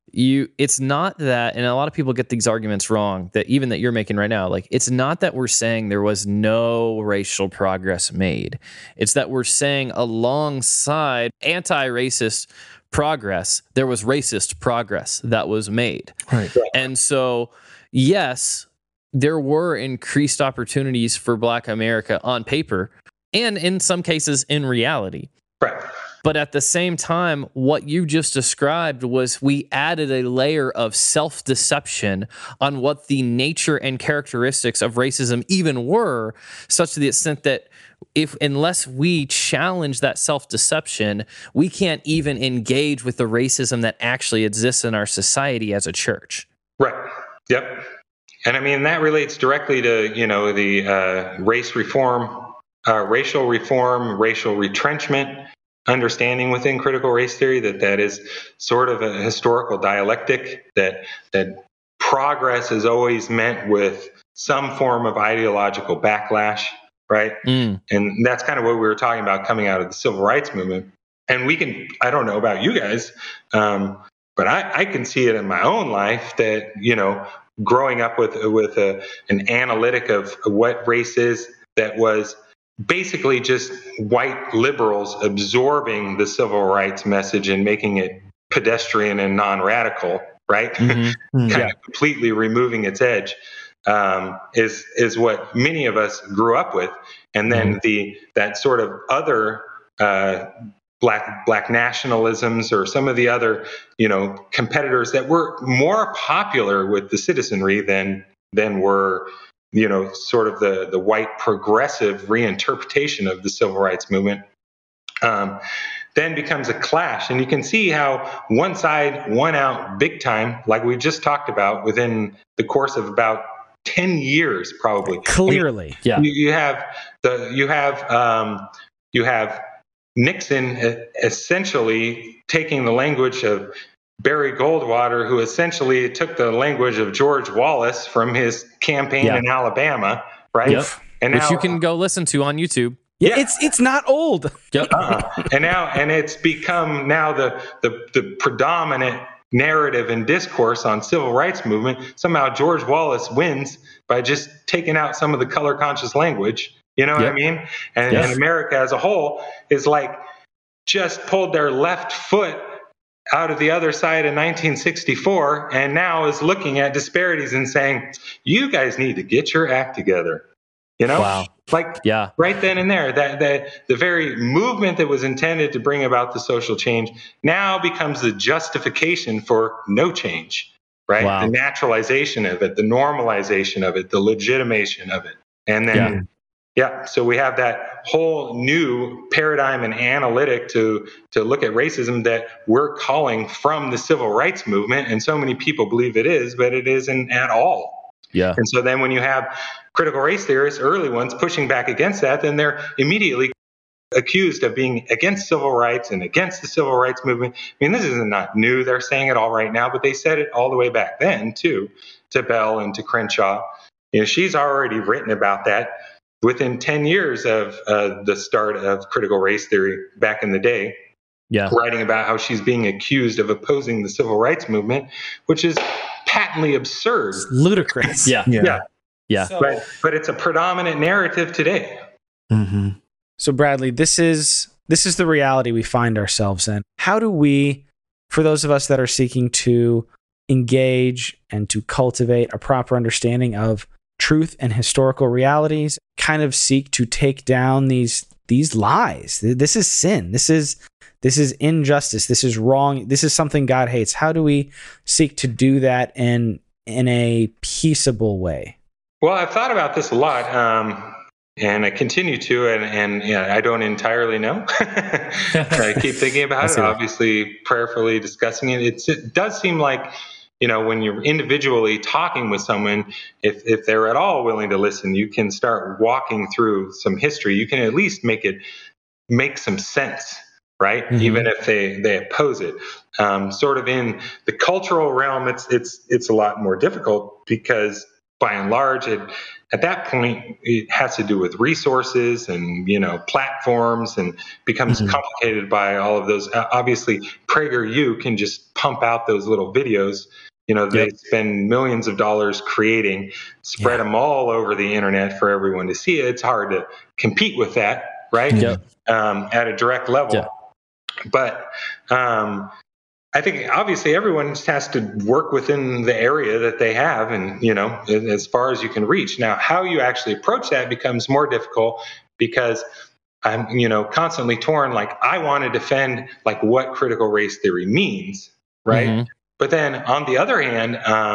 it's not that, and a lot of people get these arguments wrong, that even that you're making right now, it's not that we're saying there was no racial progress made. It's that we're saying alongside anti-racist progress, there was racist progress that was made. Right. And so, yes, there were increased opportunities for Black America on paper, and in some cases in reality. Right. But at the same time, what you just described was we added a layer of self-deception on what the nature and characteristics of racism even were, such to the extent that unless we challenge that self-deception, we can't even engage with the racism that actually exists in our society as a church. Right. Yep. And I mean, that relates directly to, the racial reform, racial retrenchment understanding within critical race theory, that is sort of a historical dialectic, that progress is always meant with some form of ideological backlash, right? And that's kind of what we were talking about coming out of the civil rights movement. And I don't know about you guys, but But I can see it in my own life that, growing up with an analytic of what race is that was basically just white liberals absorbing the civil rights message and making it pedestrian and non-radical, right? Mm-hmm. Kind of completely removing its edge, is what many of us grew up with. And then that sort of other black nationalisms, or some of the other competitors that were more popular with the citizenry than were sort of the white progressive reinterpretation of the civil rights movement, then becomes a clash. And you can see how one side won out big time, like we just talked about, within the course of about 10 years, probably. Clearly. You have Nixon essentially taking the language of Barry Goldwater, who essentially took the language of George Wallace from his campaign in Alabama, right? Yep. And which you can go listen to on YouTube. Yeah, it's not old. Yep. And it's become now the predominant narrative and discourse on civil rights movement. Somehow George Wallace wins by just taking out some of the color conscious language. You know what I mean? And America as a whole is like just pulled their left foot out of the other side in 1964, and now is looking at disparities and saying, you guys need to get your act together. Wow. Right then and there, that the very movement that was intended to bring about the social change now becomes the justification for no change, right? Wow. The naturalization of it, the normalization of it, the legitimation of it. And then, so we have that whole new paradigm and analytic to look at racism that we're calling from the civil rights movement. And so many people believe it is, but it isn't at all. Yeah. And so then when you have critical race theorists, early ones, pushing back against that, then they're immediately accused of being against civil rights and against the civil rights movement. I mean, this is not new. They're saying it all right now, but they said it all the way back then, too, to Bell and to Crenshaw. She's already written about that within 10 years of the start of critical race theory back in the day. Writing about how she's being accused of opposing the civil rights movement, which is patently absurd. It's ludicrous. Yeah. But it's a predominant narrative today. Mm-hmm. So Bradley, this is the reality we find ourselves in. How do we, for those of us that are seeking to engage and to cultivate a proper understanding of truth and historical realities, kind of seek to take down these lies? This is sin. This is injustice. This is wrong. This is something God hates. How do we seek to do that in a peaceable way? Well, I've thought about this a lot, and I continue to, and I don't entirely know. I keep thinking about it, obviously prayerfully discussing it. It does seem like, when you're individually talking with someone, if they're at all willing to listen, you can start walking through some history. You can at least make some sense, right? Mm-hmm. Even if they oppose it. Sort of in the cultural realm, it's a lot more difficult because by and large, at that point, it has to do with resources and, platforms, and becomes complicated by all of those. Obviously, PragerU can just pump out those little videos. They spend millions of dollars creating, spread them all over the internet for everyone to see. It's hard to compete with that, right? At a direct level. Yeah. But I think obviously everyone just has to work within the area that they have, and as far as you can reach. Now, how you actually approach that becomes more difficult, because I'm constantly torn. Like, I want to defend like what critical race theory means, right? Mm-hmm. But then on the other hand,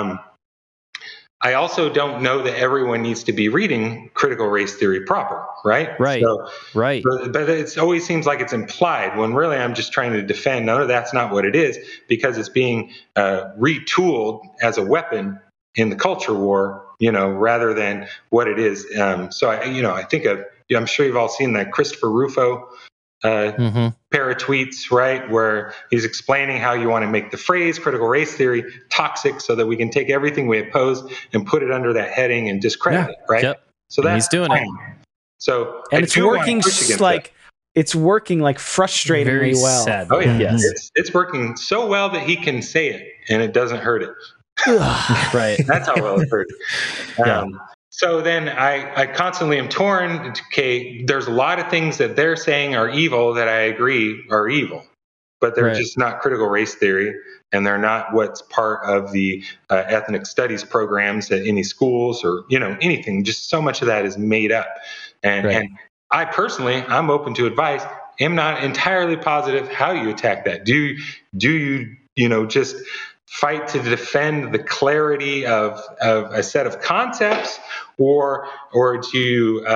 I also don't know that everyone needs to be reading critical race theory proper, right? Right. So, right. But it always seems like it's implied, when really I'm just trying to defend. No, that's not what it is, because it's being retooled as a weapon in the culture war, rather than what it is. So I think of, I'm sure you've all seen that Christopher Rufo pair of tweets, right, where he's explaining how you want to make the phrase critical race theory toxic, so that we can take everything we oppose and put it under that heading and discredit it, right? Yep. So that's he's doing fine. it. So and it's working like it's working like frustratingly Very well. sad. Oh yeah, Yes. it's working so well that he can say it and it doesn't hurt it. Right. That's how well it hurt. Yeah. So then I constantly am torn. Okay, there's a lot of things that they're saying are evil that I agree are evil, but they're Right. just not critical race theory, and they're not what's part of the ethnic studies programs at any schools or anything. Just so much of that is made up, and Right. and I personally, I'm open to advice. Am not entirely positive how you attack that. Do you just fight to defend the clarity of a set of concepts, or do you,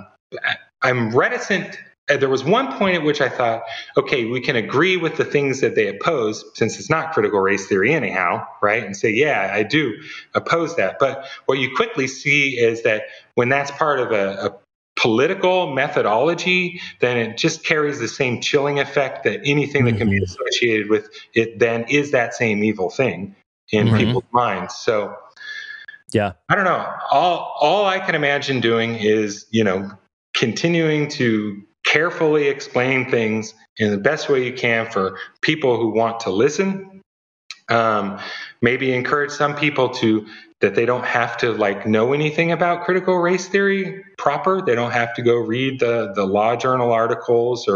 I'm reticent. There was one point at which I thought, okay, we can agree with the things that they oppose, since it's not critical race theory anyhow, right? And say, yeah, I do oppose that. But what you quickly see is that when that's part of a political methodology, then it just carries the same chilling effect that anything that can be associated with it then is that same evil thing in people's minds. So Yeah. I don't know. All I can imagine doing is, continuing to carefully explain things in the best way you can for people who want to listen. Maybe encourage some people that they don't have to know anything about critical race theory proper. They don't have to go read the law journal articles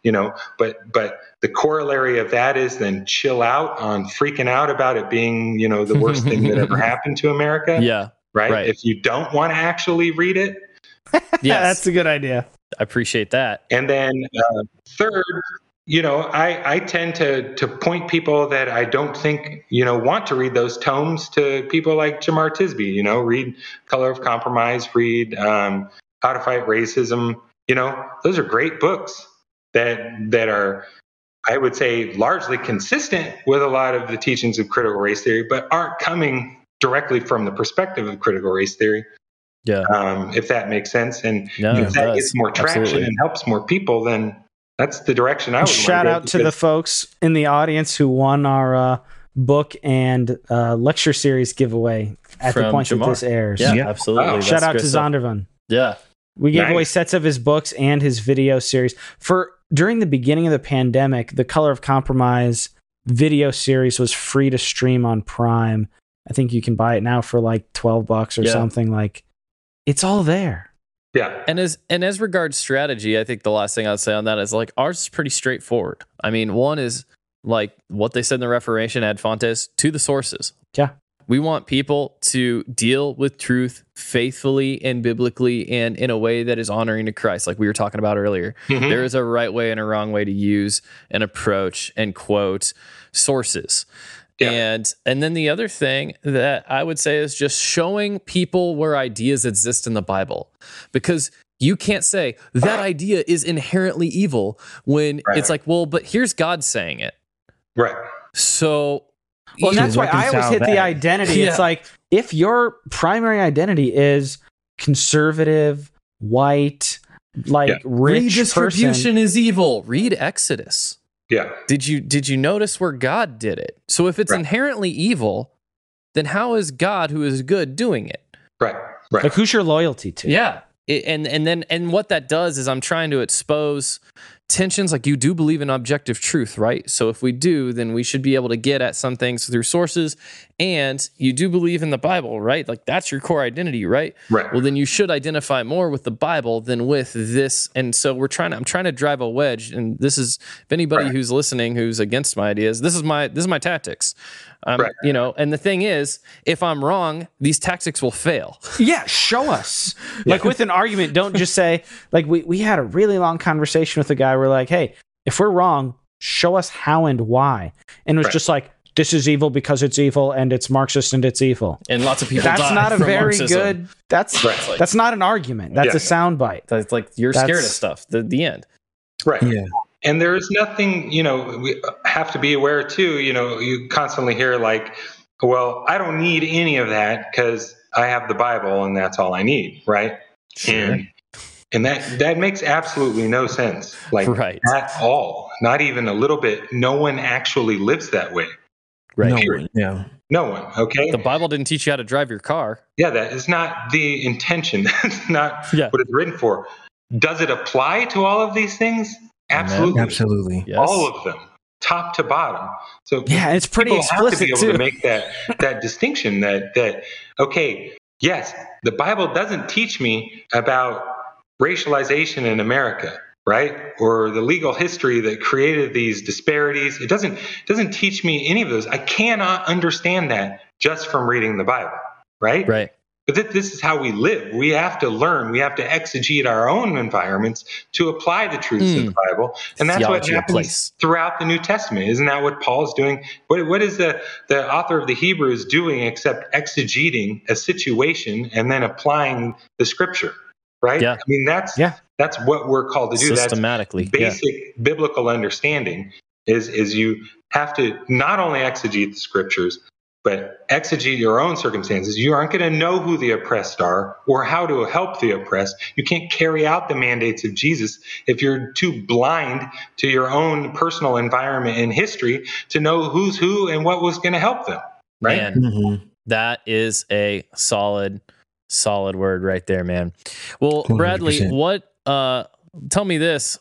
but the corollary of that is then chill out on freaking out about it being, the worst thing that ever happened to America. Yeah. Right. If you don't want to actually read it. Yeah, that's a good idea. I appreciate that. And then third, I tend to point people that I don't think, want to read those tomes to people like Jemar Tisby, read Color of Compromise, read How to Fight Racism. Those are great books that are, I would say, largely consistent with a lot of the teachings of critical race theory, but aren't coming directly from the perspective of critical race theory. Yeah. If that makes sense. And No, if that does. gets more traction Absolutely. and helps more people, then that's the direction I would Shout out to the folks in the audience who won our book and lecture series giveaway at the From point that Jemar. this airs. Yeah, absolutely. Wow. That's Shout out great to stuff. Zondervan. Yeah. We gave Nice. away sets of his books and his video series. During the beginning of the pandemic, the Color of Compromise video series was free to stream on Prime. I think you can buy it now for like $12 or something. It's all there. Yeah. And as regards strategy, I think the last thing I'd say on that is ours is pretty straightforward. I mean, one is what they said in the Reformation ad fontes, to the sources. Yeah. We want people to deal with truth faithfully and biblically and in a way that is honoring to Christ, like we were talking about earlier. Mhm. There is a right way and a wrong way to use and approach and quote sources. Yeah. And then the other thing that I would say is just showing people where ideas exist in the Bible, because you can't say that idea is inherently evil when it's but here's God saying it. Right. So, Well, and that's why I always hit the identity. Yeah. It's like, if your primary identity is conservative, white, rich redistribution person, is evil. Read Exodus. Yeah. Did you notice where God did it? So if it's inherently evil, then how is God, who is good, doing it? Right. Right. who's your loyalty to? Yeah. And what that does is I'm trying to expose tensions. You do believe in objective truth, right? So if we do, then we should be able to get at some things through sources. And you do believe in the Bible, right? That's your core identity, right? Right. Well, then you should identify more with the Bible than with this. And so I'm trying to drive a wedge. And this is, if anybody who's listening, who's against my ideas, this is my tactics. And the thing is, if I'm wrong, these tactics will fail. Yeah, show us. With an argument, don't just say, we had a really long conversation with a guy. We're like, hey, if we're wrong, show us how and why. And it was just this is evil because it's evil and it's Marxist and it's evil. And lots of people That's die not a from very Marxism. good, that's not an argument. That's a soundbite. That's you're scared of stuff. The end. Right. Yeah. And there is nothing, we have to be aware too, you constantly hear well, I don't need any of that because I have the Bible and that's all I need. Right. Sure. And that makes absolutely no sense. At all. Not even a little bit. No one actually lives that way. Right. No one. Yeah. No one. Okay. The Bible didn't teach you how to drive your car. Yeah. That is not the intention. That's not what it's written for. Does it apply to all of these things? Absolutely. Absolutely. Yes. All of them, top to bottom. So Yeah, it's pretty people have to explicit be able too. to make that distinction that okay, yes, the Bible doesn't teach me about racialization in America, right? Or the legal history that created these disparities. It doesn't teach me any of those. I cannot understand that just from reading the Bible, right? Right. But this is how we live. We have to learn. We have to exegete our own environments to apply the truths of the Bible. And that's what Theology of happens place. throughout the New Testament. Isn't that what Paul's doing? What is the author of the Hebrews doing except exegeting a situation and then applying the scripture, right? Yeah. I mean, that's what we're called to do. Systematically. That's basic biblical understanding is you have to not only exegete the scriptures, but exegete your own circumstances. You aren't going to know who the oppressed are or how to help the oppressed. You can't carry out the mandates of Jesus if you're too blind to your own personal environment and history to know who's who and what was going to help them. Right? Man, that is a solid word right there, man. Well, 100%. Bradley, what? Tell me this.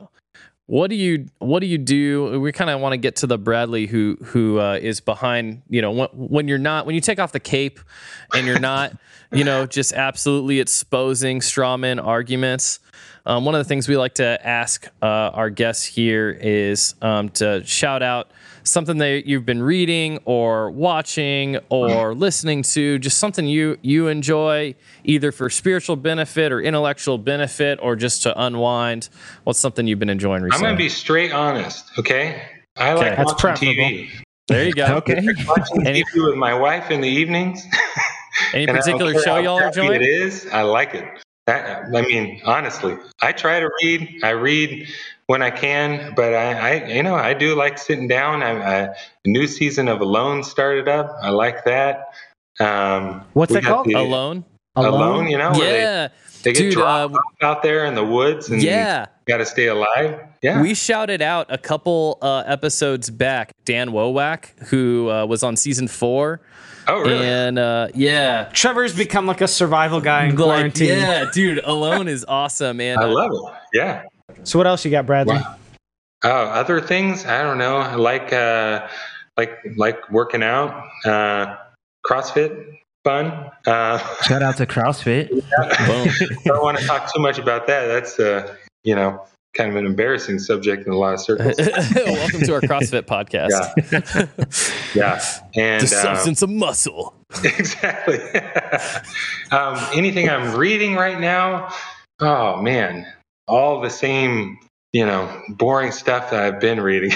What do you do? We kind of want to get to the Bradley who is behind, when you take off the cape and you're not, just absolutely exposing strawman arguments. One of the things we like to ask our guests here is to shout out something that you've been reading or watching or listening to, just something you enjoy, either for spiritual benefit or intellectual benefit or just to unwind. What's something you've been enjoying recently? I'm going to be straight honest, okay? I like That's watching preferable. TV. There you go. Okay. Watching TV with my wife in the evenings. Any And I don't particular care show how y'all are crappy enjoying? It is. I like it. I mean, honestly, I try to read. I read when I can, but I do like sitting down. A new season of Alone started up. I like that. What's we it got called? the Alone? Alone, where Yeah. they get Dude, dropped off out there in the woods and yeah. got to stay alive. Yeah. We shouted out a couple episodes back Dan Wowak, who was on season 4. Oh, really? And yeah. Trevor's become like a survival guy in quarantine. Yeah, dude, Alone is awesome. And I love it. Yeah. So what else you got, Bradley? Wow. Other things, I don't know. I like working out, CrossFit, fun. Shout out to CrossFit. boom. Don't want to talk too much about that. That's kind of an embarrassing subject in a lot of circles. Welcome to our CrossFit podcast. Yeah. And The substance of muscle. exactly. Anything I'm reading right now? Oh man, all the same, boring stuff that I've been reading.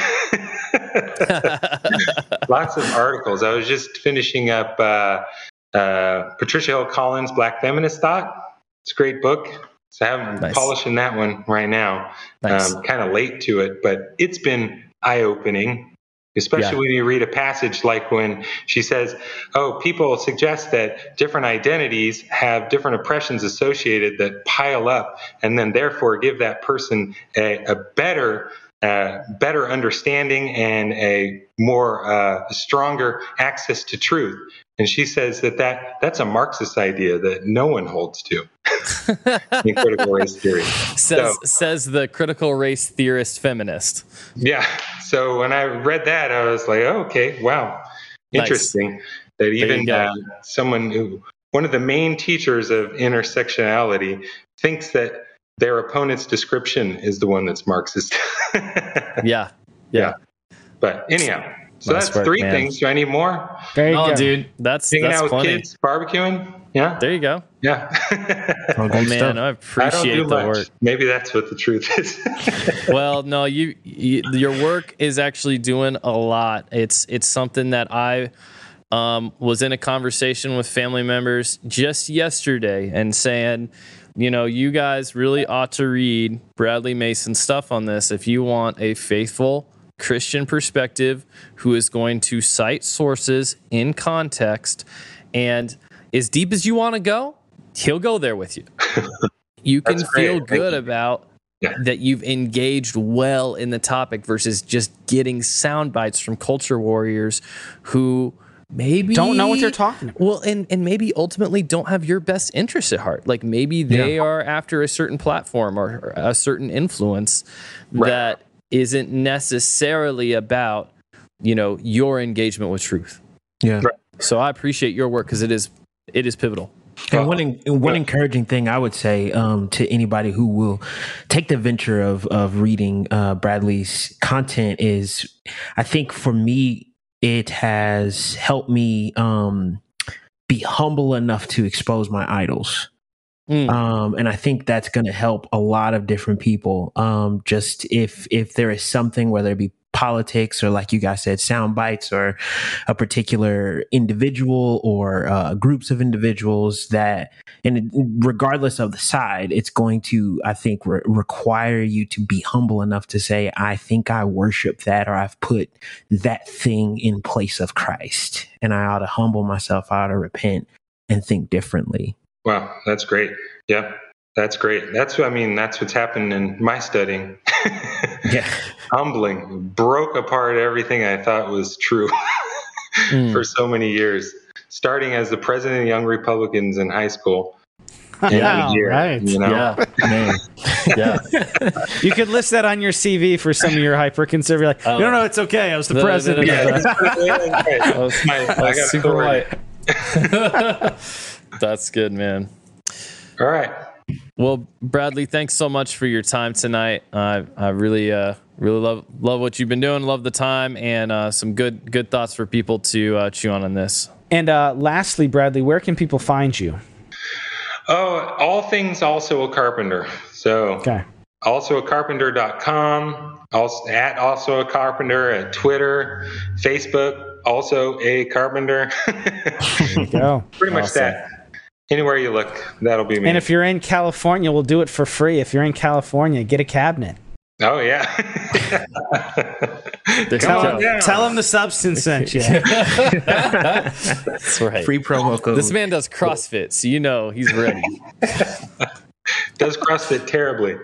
Lots of articles. I was just finishing up Patricia Hill Collins' Black Feminist Thought. It's a great book. So I'm polishing that one right now. Nice. Kind of late to it, but it's been eye-opening, especially when you read a passage like when she says, people suggest that different identities have different oppressions associated that pile up and then therefore give that person a better understanding and a more stronger access to truth. And she says that's a Marxist idea that no one holds to in critical race theory. Says the critical race theorist feminist. Yeah. So when I read that, I was like, okay, wow, interesting. That even one of the main teachers of intersectionality thinks that their opponent's description is the one that's Marxist. Yeah. But anyhow. So Nice that's work, 3 man. things. Do I need more? There you go. Dude, that's Hanging out with plenty. kids, barbecuing. Yeah. There you go. Yeah. Oh man, I appreciate the much. work. Maybe that's what the truth is. Well, no, your work is actually doing a lot. It's something that I was in a conversation with family members just yesterday and saying, you guys really ought to read Bradley Mason's stuff on this if you want a faithful Christian perspective who is going to cite sources in context, and as deep as you want to go, he'll go there with you. You can feel good about that you've engaged well in the topic versus just getting sound bites from culture warriors who maybe don't know what they're talking about. Well, and maybe ultimately don't have your best interests at heart. Like maybe they are after a certain platform or a certain influence that isn't necessarily about, your engagement with truth. Yeah. Right. So I appreciate your work because it is pivotal. And one encouraging thing I would say to anybody who will take the venture of reading Bradley's content is, I think for me, it has helped me be humble enough to expose my idols. And I think that's going to help a lot of different people. Just if there is something, whether it be politics or, like you guys said, sound bites, or a particular individual or groups of individuals that, and regardless of the side, it's going to, I think, require you to be humble enough to say, I think I worship that, or I've put that thing in place of Christ, and I ought to humble myself, I ought to repent and think differently. Wow, that's great. Yeah, that's great. That's what's happened in my studying. Yeah. Humbling, broke apart everything I thought was true for so many years, starting as the president of Young Republicans in high school. Yeah, right. Yeah, man. Yeah. You could list that on your CV for some of your hyper conservative. Like, no, it's okay. I was the president. I was super white. That's good, man. All right. Well, Bradley, thanks so much for your time tonight. I really love what you've been doing. Love the time, and some good thoughts for people to chew on this. And lastly, Bradley, where can people find you? Oh, all things Also a Carpenter. So alsoacarpenter.com, also at Also a Carpenter at Twitter, Facebook, Also a Carpenter. There you go. Pretty much that. Anywhere you look, that'll be me. And if you're in California, we'll do it for free. If you're in California, get a cabinet. Oh, yeah. Tell them the Substance sent you. That's right. Free promo code. This man does CrossFit, so he's ready. Does CrossFit terribly.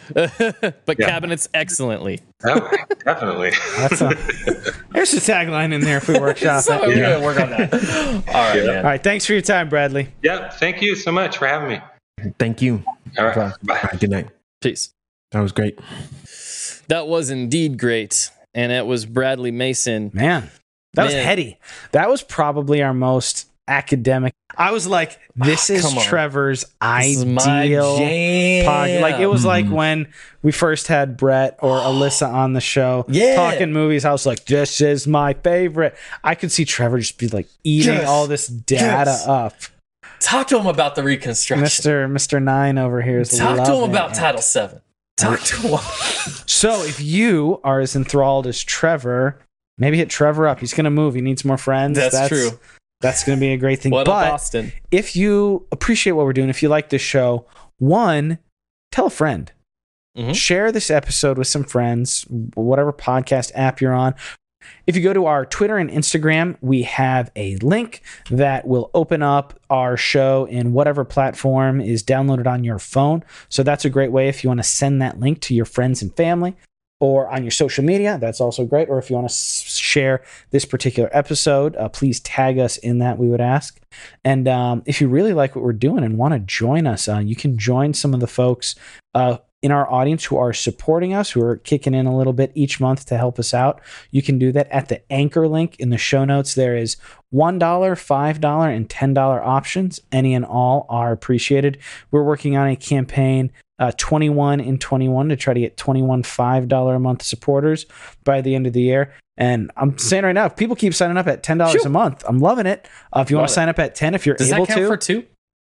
But cabinets excellently. Oh, definitely. There's a tagline in there if we workshop it. We're going to work on that. All right, man. All right, thanks for your time, Bradley. Yeah, thank you so much for having me. Thank you. All right, bye. All right, good night. Peace. That was great. That was indeed great. And it was Bradley Mason. Man, that was heady. That was probably our most academic. I was like, this is Trevor's ideal podcast. Like, it was like when we first had Brett or Alyssa on the show talking movies. I was like, this is my favorite. I could see Trevor just be like eating all this data up. Talk to him about the Reconstruction. Mr. Nine over here is Talk to him about Title VII. Talk to him. So if you are as enthralled as Trevor, maybe hit Trevor up. He's going to move. He needs more friends. That's true. That's going to be a great thing. What but up, Austin? If you appreciate what we're doing, if you like this show, one, tell a friend. Mm-hmm. Share this episode with some friends, whatever podcast app you're on. If you go to our Twitter and Instagram, we have a link that will open up our show in whatever platform is downloaded on your phone. So that's a great way if you want to send that link to your friends and family, or on your social media. That's also great. Or if you want to share this particular episode, please tag us in that, we would ask. And if you really like what we're doing and want to join us, you can join some of the folks in our audience who are supporting us, who are kicking in a little bit each month to help us out. You can do that at the Anchor link in the show notes. There is $1, $5, and $10 options. Any and all are appreciated. We're working on a campaign, 21 in 21, to try to get 21 $5 a month supporters by the end of the year. And I'm saying right now, if people keep signing up at $10 a month, I'm loving it. If you want to sign up at 10, if you're able to. Does that count for two?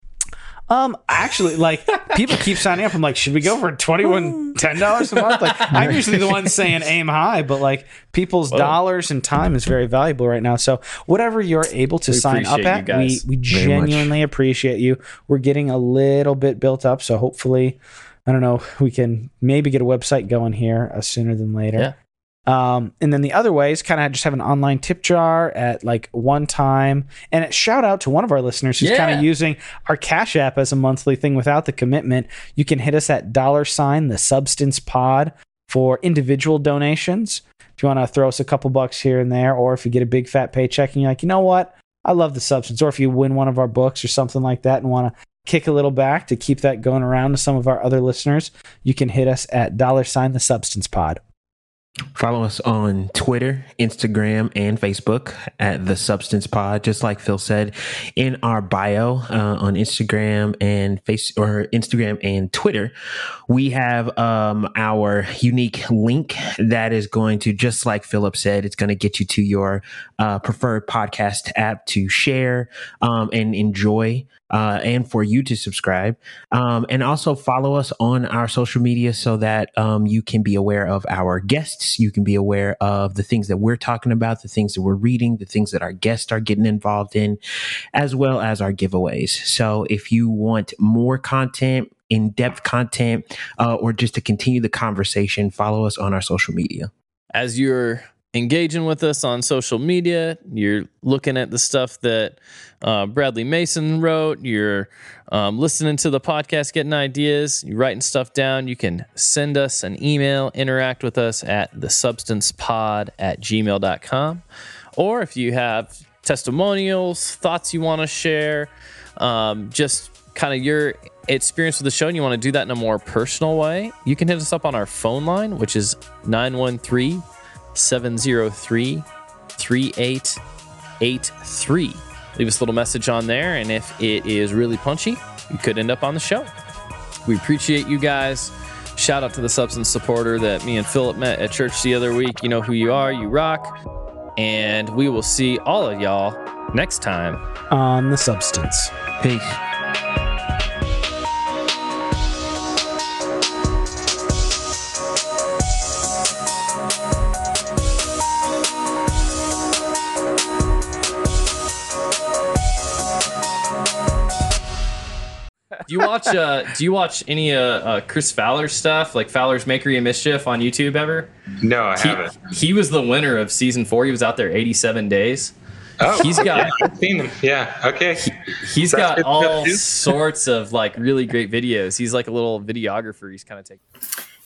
Actually, like, people keep signing up. I'm like, should we go for $10 a month? Like, I'm usually the one saying aim high, but like, people's dollars and time is very valuable right now. So whatever you're able to sign up at, we genuinely appreciate you. We're getting a little bit built up, so hopefully, I don't know, we can maybe get a website going here sooner than later. Yeah. And then the other way is kind of just have an online tip jar at like one time. And shout out to one of our listeners who's kind of using our Cash App as a monthly thing without the commitment. You can hit us at $the Substance Pod for individual donations. If you want to throw us a couple bucks here and there, or if you get a big fat paycheck and you're like, you know what? I love the substance. Or if you win one of our books or something like that and want to kick a little back to keep that going around to some of our other listeners, you can hit us at $the Substance Pod. Follow us on Twitter, Instagram, and Facebook at The Substance Pod. Just like Phil said in our bio on Instagram and Instagram and Twitter, we have our unique link that is going to, just like Philip said, it's going to get you to your preferred podcast app to share and enjoy. And for you to subscribe, and also follow us on our social media so that you can be aware of our guests. You can be aware of the things that we're talking about, the things that we're reading, the things that our guests are getting involved in, as well as our giveaways. So if you want more content, in-depth content, or just to continue the conversation, follow us on our social media. As you're engaging with us on social media, you're looking at the stuff that Bradley Mason wrote, you're listening to the podcast, getting ideas, you're writing stuff down, you can send us an email, interact with us at thesubstancepod@gmail.com. Or if you have testimonials, thoughts you want to share, just kind of your experience with the show and you want to do that in a more personal way, you can hit us up on our phone line, which is 913-703-3883. Leave us a little message on there, and if it is really punchy, you could end up on the show. We appreciate you guys. Shout out to the Substance supporter that me and Philip met at church the other week. You know who you are. You rock. And we will see all of y'all next time on The Substance. Peace. Do you watch any Chris Fowler stuff, like Fowler's Makery of Mischief on YouTube ever? No, I haven't. He was the winner of season 4. He was out there 87 days. Oh, I've seen him. Yeah, okay. He's got all sorts of like really great videos. He's like a little videographer. He's kind of taking.